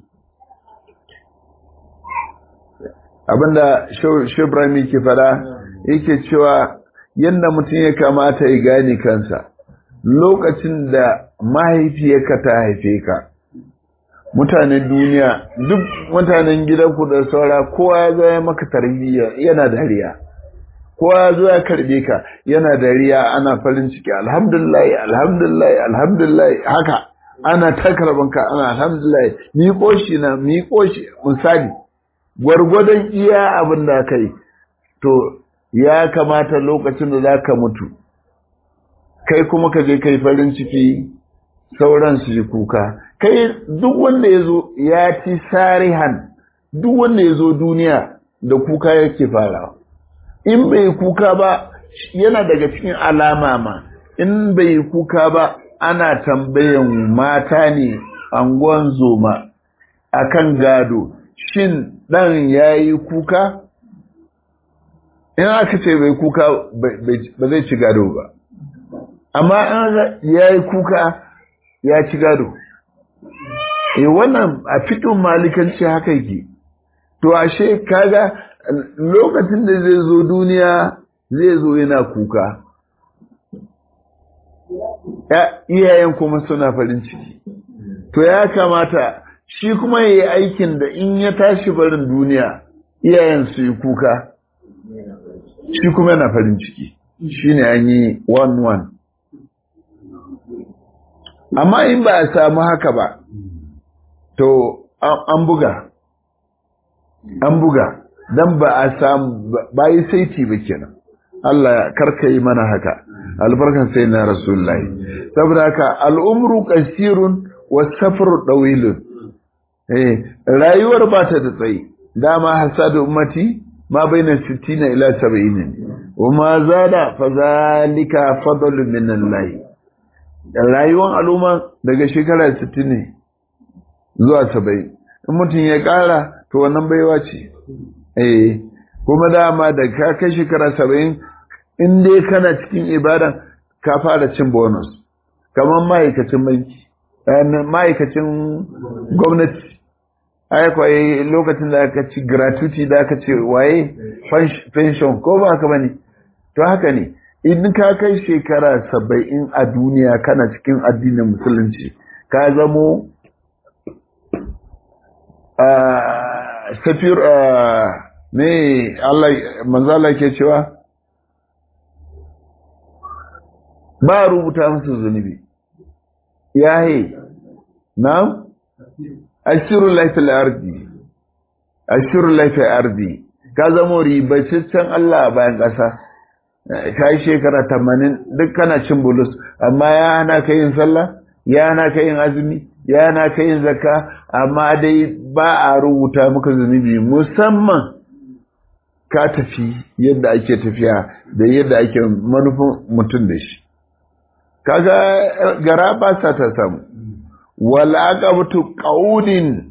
abinda Ibrahim ke fada yake cewa yanda mutum ya kamata ya gane kansa lokacin da mahaifiyarka ta haife ka mutanen duniya duk mutanen gidanku da saura kowa ya zo ya maka tarbiyya yana dariya kowa ya zo ya karbe ka yana dariya ana farin ciki alhamdulillah alhamdulillah alhamdulillah haka ana ta karbanka ana alhamdulillah mi koshi misali gwargwadon iya abin da kai to ya kamata lokacin da zaka mutu kai kuma ka je kai farin ciki sauran su ji kuka kai duk wanda yazo ya ci sarihan duk wanda yazo duniya da kuka yake farawa in bai kuka ba yana daga cikin alama ma in bai kuka ba ana tambayan mata ne angon zoma akan gado shin dan yayi kuka in aka ce bai kuka ba zai ci gado ba amma an yayi kuka ya ci gado wannan a fikin malikanci haka yake to ashe kaga lokacin da zai zo duniya zai zo yana kuka iyayen kuma suna farin ciki to ya kamata shi kuma yayi aikin da in ya tashi barin duniya iyayen su yi kuka shi kuma yana farin ciki shine an yi 1-1 amma in ba a samu haka ba to an buga dan ba a samu ba yi saiti ba kenan Allah karka yi mana haka albarkan sai na rasulullahi saboda haka al'umru qasirun was-safru dawilun rayuwar ba ta da tsayi dama hasadu ummati ma baina 60 ila 70 wama zada fazalika fadlu min Allah rayuwar al'umma daga shekara 60 ne zuwa 70 in mutum ya kara to wannan baiwa ce kuma dama da ka kai shekara 70 in dai kana cikin ibada ka fara cin bonus kamar ma'aikacin banki ma'aikacin gwamnati ai kwaye lokacin da aka ci gratuity da aka ce waye pension ko ba haka bane to haka ne in ka kai shekara 70 a duniya kana cikin addinin musulunci ka zamo safir ne Allah manzo Allah ke cewa ba rubuta musu zunubi yayi na'am ashirul laifil ardi ka zama ribaciccen Allah a bayan ƙasa ka yi shekara 80 duk kana cin bulus amma ya hana ka yin sallah ya hana ka yin azumi ya hana ka yin zakka amma dai ba a rubuta maka zunubi musamman ka tafi yadda ake tafiya da yadda ake manufin mutum da shi kaga gara ba sa ta samu wal aqabatu qaudin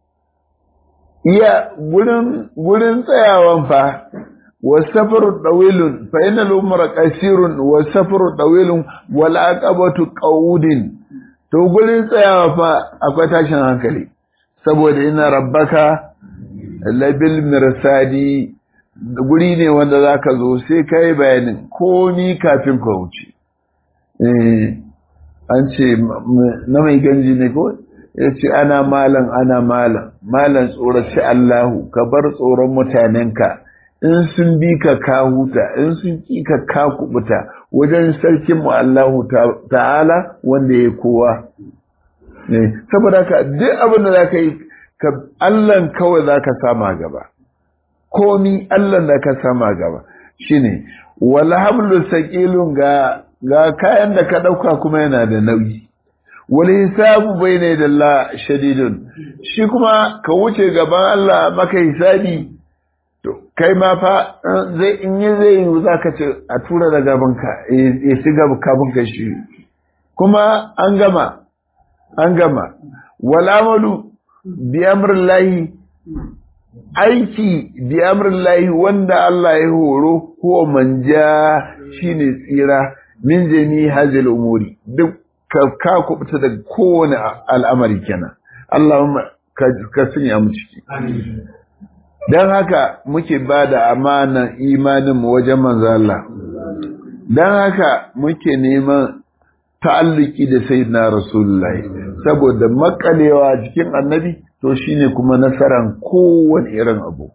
iya gurin tsayawan fa wasafaru dawilun fa inal umra qasirun wasafaru dawilun wal aqabatu qaudin to gurin tsayawa fa akwai tashin hankali saboda ina rabbaka labil mirsadi guri ne wanda zaka zo sai kai bayanin komi kafin ka wuce an ce na mai ganji ne ko yace ana malan tsoraci Allahu ka bar tsoron mutanenka in sun bi ka ka huta in sun ki ka kubuta wajen sarkin mu Allahu ta'ala wanda ya kowa saboda ka duk abin da zaka yi ka Allah kawai zaka sama gaba komi Allah da ka sama gaba shine wal hamlu saqilun ga kayan da ka dauka kuma yana da nauyi wal hisabu bayna yadallahi shadidun shi kuma ka wuce gaban Allah maka hisabi to kai ma fa zai yi zaka ce a tura da gaban ka ya shiga kafin ka shi kuma an gama wal amalu bi amrillahi aiki bi amrillahi wanda Allah ya horo ko manja shine tsira min jami hazil umuri duk ka kubuta daga kowane al'amari kenan Allahumma ka sanya mu ciki dan haka muke bada amanan imanin mu wajen manzo Allah dan haka muke neman ta'alluki da sayyidina rasulullahi saboda makalewa cikin annabi to shine kuma nasaran kowane irin abu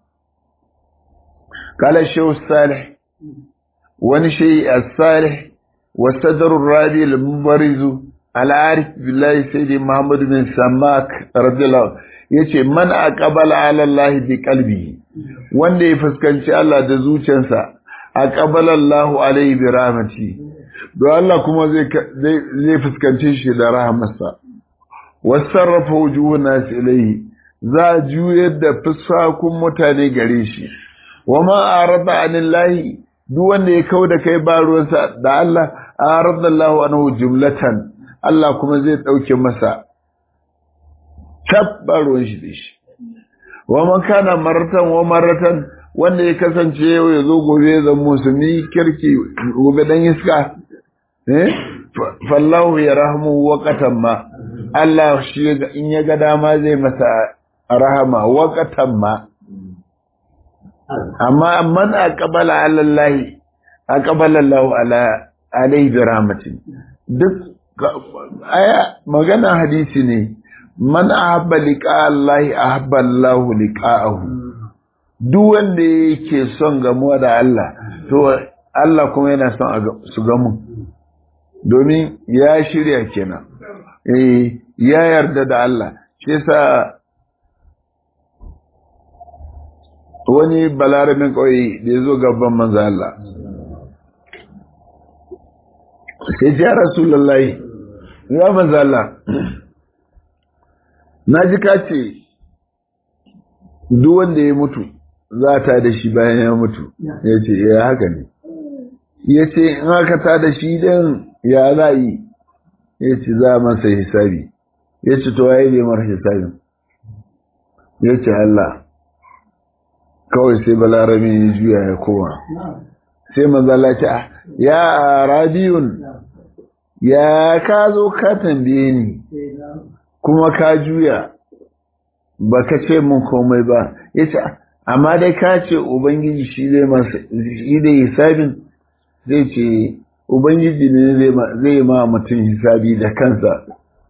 kala shaykh salih wani shay as-salih والصدر الرابع المبرز العارف بالله سيدي محمد بن سماك رضي الله yace man aqbala ala Allah bi qalbihi wanda ya fuskanci Allah da zuciyarsa aqbala Allah alaihi bi rahmati do Allah kuma zai fuskanci shi da rahmarsa wasarrafa wujuhun nas ilayhi za juyar da fusakun mutane gare shi wama arada anillahi duk wanda ya kauda kai ba ruwansa da Allah aradallahu anhu jumlatan Allah kuma zai dauke masa tabbarun shi dishi wa man kana maratan wanda ya kasance yau ya zo gobe zan musulmi kirki gobe dan iska fallahu yarhamu waqatan ma Allah shi in ya ga dama zai masa rahama waqatan ma amma man aqbala ala Allah aqbala Allah alaihi bi rahmatin duk aya magana hadisi ne man ahabba liqa Allah ahabba Allah liqa'ahu duk wanda yake son gamuwa da Allah to Allah kuma yana son su gamu domin ya shirya kenan ya yarda da Allah shi yasa wani balarabin kauye da yazo gaban manzo Allah sai ya rasulullahi ya manzo Allah naji kace duk wanda ya mutu za ta da shi bayan ya mutu yace ya haka ne yace in aka ta da shi din ya zai yace za masa hisabi yace to waye ne mar hisabin yace Allah kawai sai balarabi ya juya ya koma sai manzo Allah ce ya radiyun ya ka zo ka tambaye ni kuma ka juya baka ce mun komai ba yace amma dai ka ce ubangiji shi zai masa shi da hisabin zai ce ubangiji ne zai ma mutum hisabi da kansa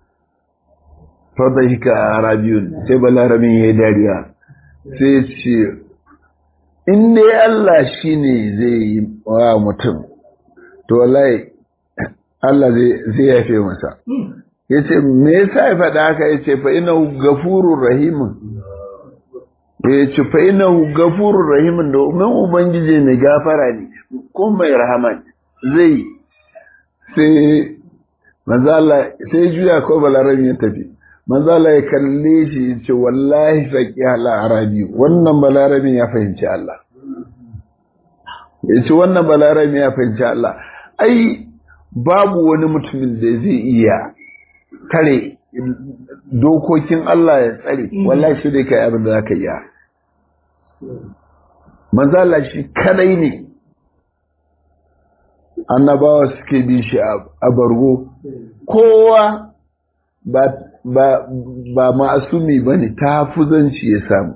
fada hika arabiyun sai balarabin ya dariya sai ce in dai Allah shine zai yi wa mutum to wallahi Allah zai yafe masa yace me yasa ya faɗa haka yace fa innahu ghafurur rahim yace fa innahu ghafurur rahim domin ubangiji ne gafara ne ko mai rahama zai sai manzo Allah sai juya ko balarabi ya tafi manzo Allah ya kalle shi yace wallahi faqi ala arabi wannan balarabin ya fahimci Allah yace wannan balarabin ya fahimci Allah ai babu wani mutumin da zai iya tare dokokin Allah ya tsare wallahi shi dai kai abin da zaka iya manzo Allah shi kadai ne annabawa suke bi shi a bargo kowa ba ma'asumi bane tafuzanci ya samu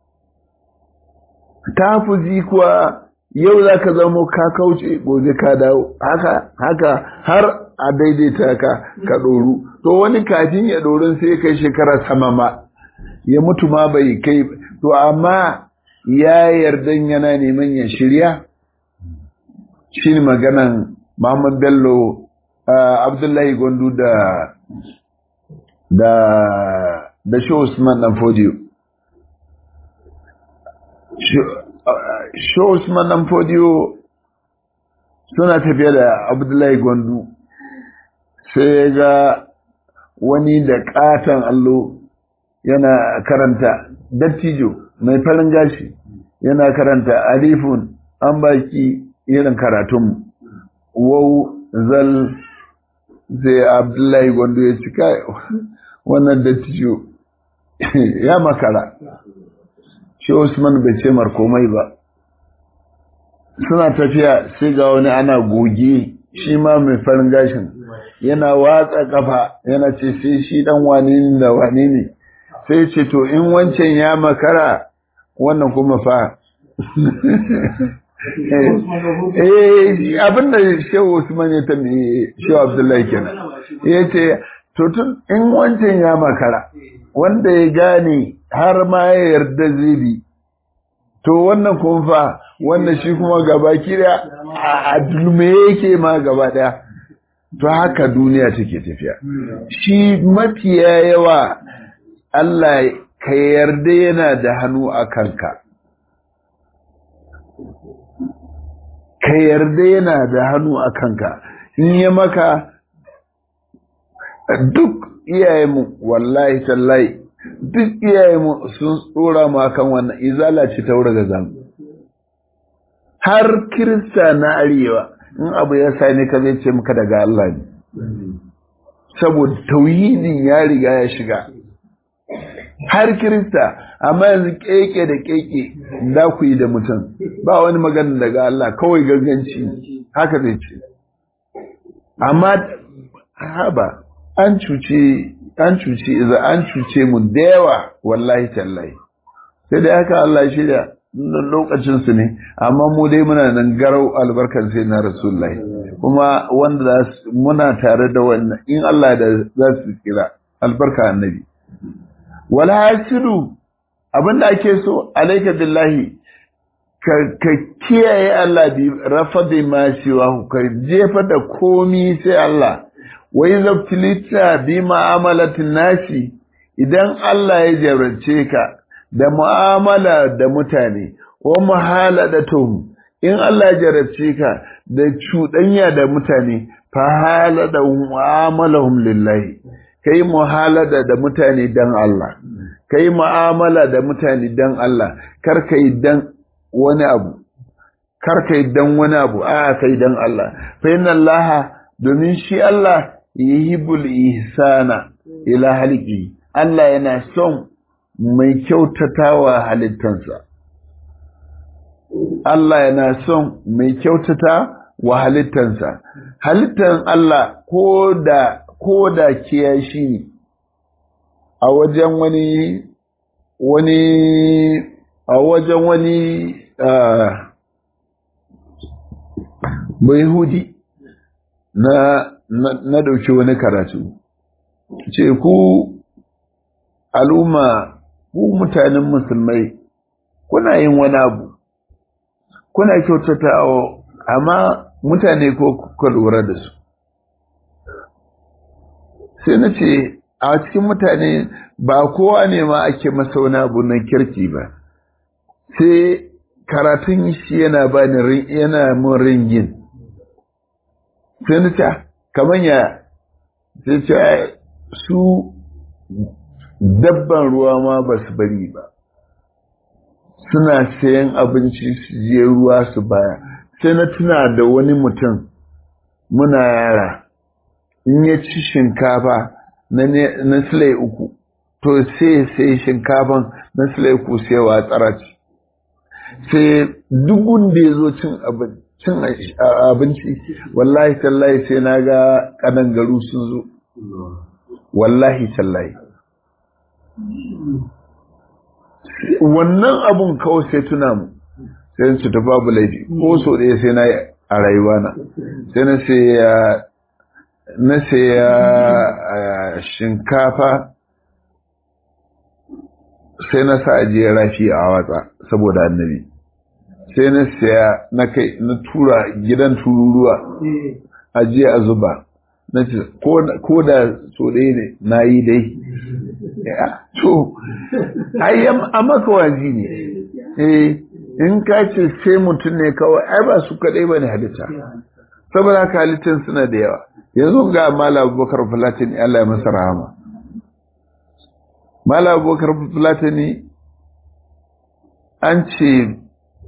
tafuzi kuwa yau zaka zama ka kauce gobe ka dawo haka har a daidaita ka doru to wani kafin ya dorun sai kai shekara sama ma ya mutu ma bai kai to amma ya yardan yana neman ya shirya shi ne maganan Muhammad Bello Abdullahi Gondu da Shehu Usman Dan Fodiyo Shehu Usman Dan Fodiyo suna tafiya da Abdullahi Gondu sai ga wani da katon allo yana karanta dattijo mai farin gashi yana karanta alifun an baki irin karatun wau zal zai Abdullahi Gondo ya cika wannan dattijo ya makara shi Usman bai ce komai ba suna tafiya sai ga wani ana goge shi ma mai farin gashin yana watsa kafa yana ce sai shi dan wane da wane ne sai ce to in wancan ya makara wannan kuma fa abinda Shehu Usman ya tambaye Shehu Abdullahi kenan yace to tun in wancan ya makara wanda ya gane har ma ya yarda zai bi to wannan kuma fa wannan shi kuma gaba kira a dulme yake ma gaba daya to haka duniya take tafiya shi mafiya yawa Allah ka yarda yana da hannu a kanka ka yarda yana da hannu a kanka in ya maka duk iyayenmu wallahi tallahi duk iyayenmu sun tsora mu akan wannan izala ce ta wura zamu har kirista na arewa in abu ya sani ka zai ce maka daga Allah ne saboda tauhidin ya riga ya shiga har kirista amma yanzu keke da keke da ku yi da mutum ba wani magana daga Allah kawai ganganci haka zai ce amma haba an cuce mu da yawa wallahi tallahi sai da haka Allah shi da lokacin su ne amma mu dai muna nan garau albarkan sai na rasulullahi kuma wanda muna tare da wannan in Allah da za su kira albarka annabi wala hasidu abinda ake so alayka billahi ka kiyaye Allah bi rafadi ma shiwa ka jefa da komi sai Allah wai zabtilita bi mu'amalatin nasi idan Allah ya jarrace ka da mu'amala da mutane wa muhaladatuhum in Allah ya jarrace ka da cuɗanya da mutane fa halada mu'amalahum lillahi kai muhalada da mutane dan Allah kai mu'amala da mutane dan Allah kar kai dan wani abu a kai dan Allah fa inna Allah domin shi Allah yuhibbul ihsana ila halqi Allah yana son mai kyautatawa halittansa Allah yana son mai kyautata wa halittansa halittan Allah ko da kiyashi ne a wajen wani Yahudi na dauki wani karatu ce ku al'umma ku mutanen musulmai kuna yin wani abu kuna kyautatawa amma mutane ko kuka lura da su sai na ce a cikin mutane ba kowa ne ma ake masa wani abu na kirki ba sai karatun shi yana mun ringin sai na ce kamar ya sai ce su dabban ruwa ma ba su bari ba suna sayan abinci su je ruwa su baya sai na tuna da wani mutum muna yara in ya ci shinkafa na silai 3 to sai shinkafan na silai 3 sai wa tsara ci sai dugun da ya zo cin abinci wallahi tallahi sai na ga ƙadangaru sun zo wallahi tallahi wannan abun kawai sai tuna mu sai su tafi babu laifi ko so ɗaya sai na yi a rayuwa na sai na saya shinkafa sai na sa ajiyar rafi a watsa saboda annabi sai na saya na kai na tura gidan tururuwa ajiye a zuba na ce ko da so ɗaya ne na yi dai to a maka waji ne in ka ce sai mutum ne kawai ai ba su kaɗai ba ne halitta saboda haka halittar suna da yawa yanzu ga mala abubakar fulatani Allah ya masa rahama mala abubakar fulatani an ce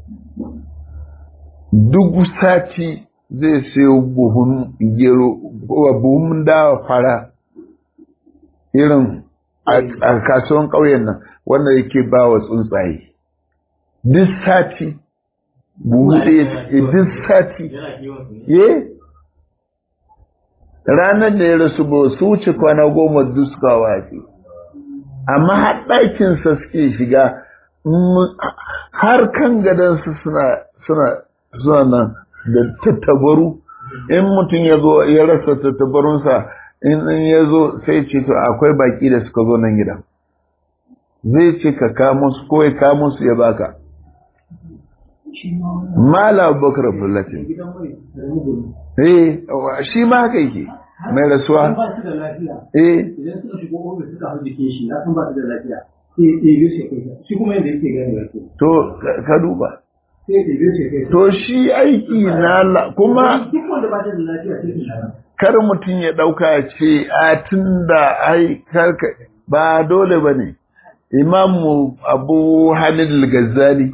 duk sati zai sayo buhun gero buhun dawa fara irin a kasuwan ƙauyen nan wanda yake ba wa tsuntsaye duk sati buhu ɗaya duk sati ranar da ya rasu ba su wuce kwana 10 duk suka wace amma har ɗakinsa suke shiga har kan gadansu suna nan da tattabaru in mutum ya zo ya rasa tattabarunsa in ya zo sai ce to akwai baki da suka zo nan gidan zai ce ka kamo su ko ya kamo su ya baka mala abubakar abdullahi shi ma haka yake mai rasuwa idan suka shigo ofis suka hau jikin shi na san ba su da lafiya sai ya ɗebe shi kai shi kuma yadda yake gani wato to ka duba to shi aiki na kuma duk wanda ba ta da lafiya sai ta kar mutum ya ɗauka ce a tun da ai karka ba dole ba ne imamu abu hamid al-ghazali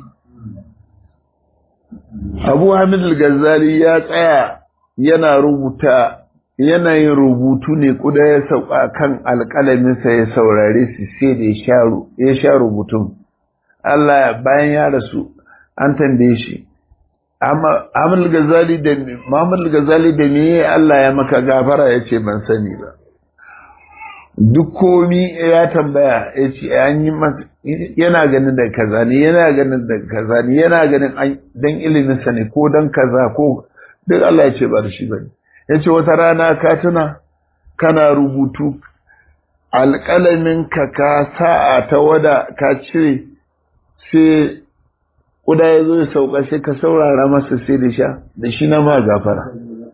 ya tsaya yana yin rubutu ne kuda ya sauka kan alƙalaminsa ya saurare su sai da ya sha rubutun Allah bayan ya rasu an tambaye shi Muhammad al-Ghazali da me Allah ya maka gafara yace ban sani ba duk komi ya tambaya yace an yi masa yana ganin da kaza ne yana ganin dan ilimin sa ne ko dan kaza ko duk Allah yace ba da shi bane yace wata rana ka tuna kana rubutu alƙalamin ka sa'a ta wada ka cire sai kuda ya zo ya sauka sai ka saurara masa sai da shi na ma gafara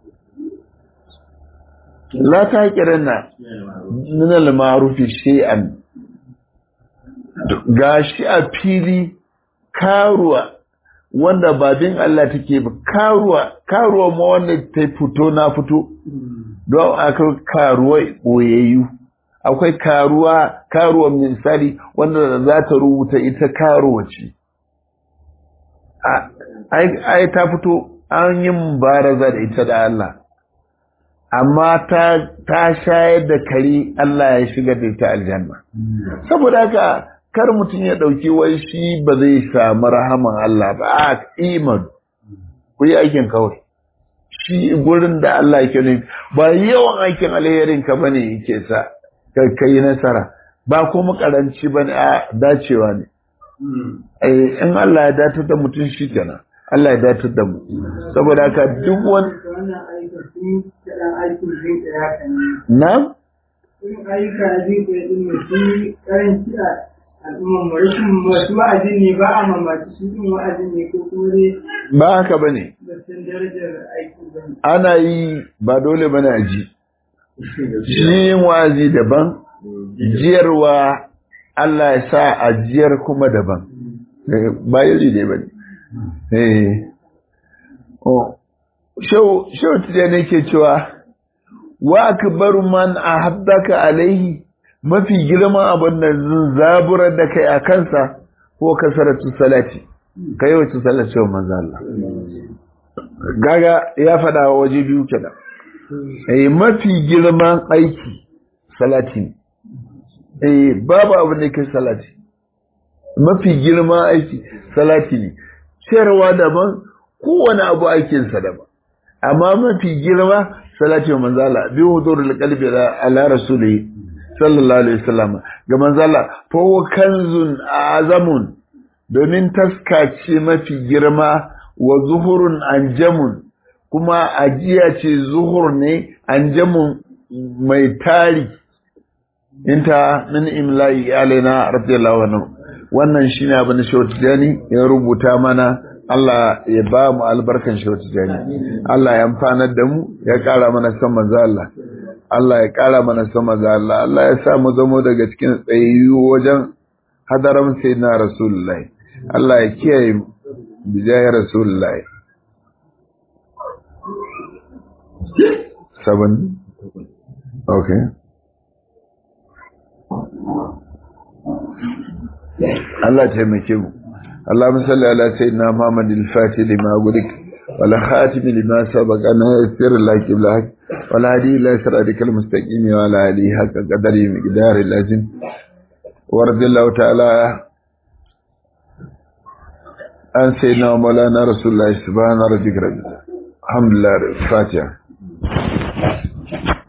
la ta kiranna min al-ma'ruf shay'an gashi a fili karuwa wanda ba din Allah take ba karuwa ma wanda ta fito na fito don akwai karuwa boyayyu akwai karuwa misali wanda za ta rubuta ita karuwa ce ai ta fito an yi mubaraza da ita da Allah amma ta shayar da kare Allah ya shiga da ita aljanna saboda haka kar mutum ya dauki wai shi ba zai samu rahaman Allah ba a iman ku yi aikin kawai shi gurin da Allah yake ne ba yawan aikin alherin ka bane yake sa kai nasara ba kuma karanci bane a dacewa ne in Allah ya datar da mutum shi kenan Allah ya datar da mu saboda haka duk wani na ayyuka na jin kai din mutum karanci a al'umma mu rashin wasu wa'azin ne ba a mamaci su yin wa'azin ne ko kuma ne ba haka bane san darajar aikin bane ana yi ba dole bane a ji shi yin wa'azi daban jiyarwa Allah ya sa ajiyar kuma daban ba yari ne ba ne shau tijiya ne ke cewa wa akbaru man ahabbaka alaihi mafi girman abin da zaburar da kai a kansa ko kasaratu salati kai wacce salati wa manzo Allah gaga ya faɗa waje biyu kenan mafi girman aiki salati ne babu abu ne kai salati mafi girma aiki salati ne ciyarwa daban kowane abu aikinsa daban amma mafi girma salati wa manzala bi hudurul qalbi ala rasulihi sallallahu alaihi wasallam ga manzala fa huwa kanzun azamun domin taska ce mafi girma wa zuhurun anjamun kuma ajiya ce zuhur ne anjamun mai tari inta min imla'i alaina radiyallahu anhu wannan shine abin da Shawtijani ya rubuta mana Allah ya ba mu albarkan Shawtijani Allah ya amfanar da mu ya kara mana san manzo Allah ya kara mana san manzo Allah ya sa mu zamo daga cikin tsayayyu wajen hadaran sayyidina rasulullahi Allah ya kiyaye mu bijaya rasulullahi 7 okay Allah taimake mu Allahumma salli ala sayyidina Muhammad al-Fatih lima gulik wal khatim lima sabaqa nasir al-qibla wal hadi ila siratikal mustaqim wa ala alihi haqqa qadari miqdari al-azim wa radiyallahu ta'ala an sayyidina maulana rasulullah subhana rabbika rabbil hamdulillah al-Fatiha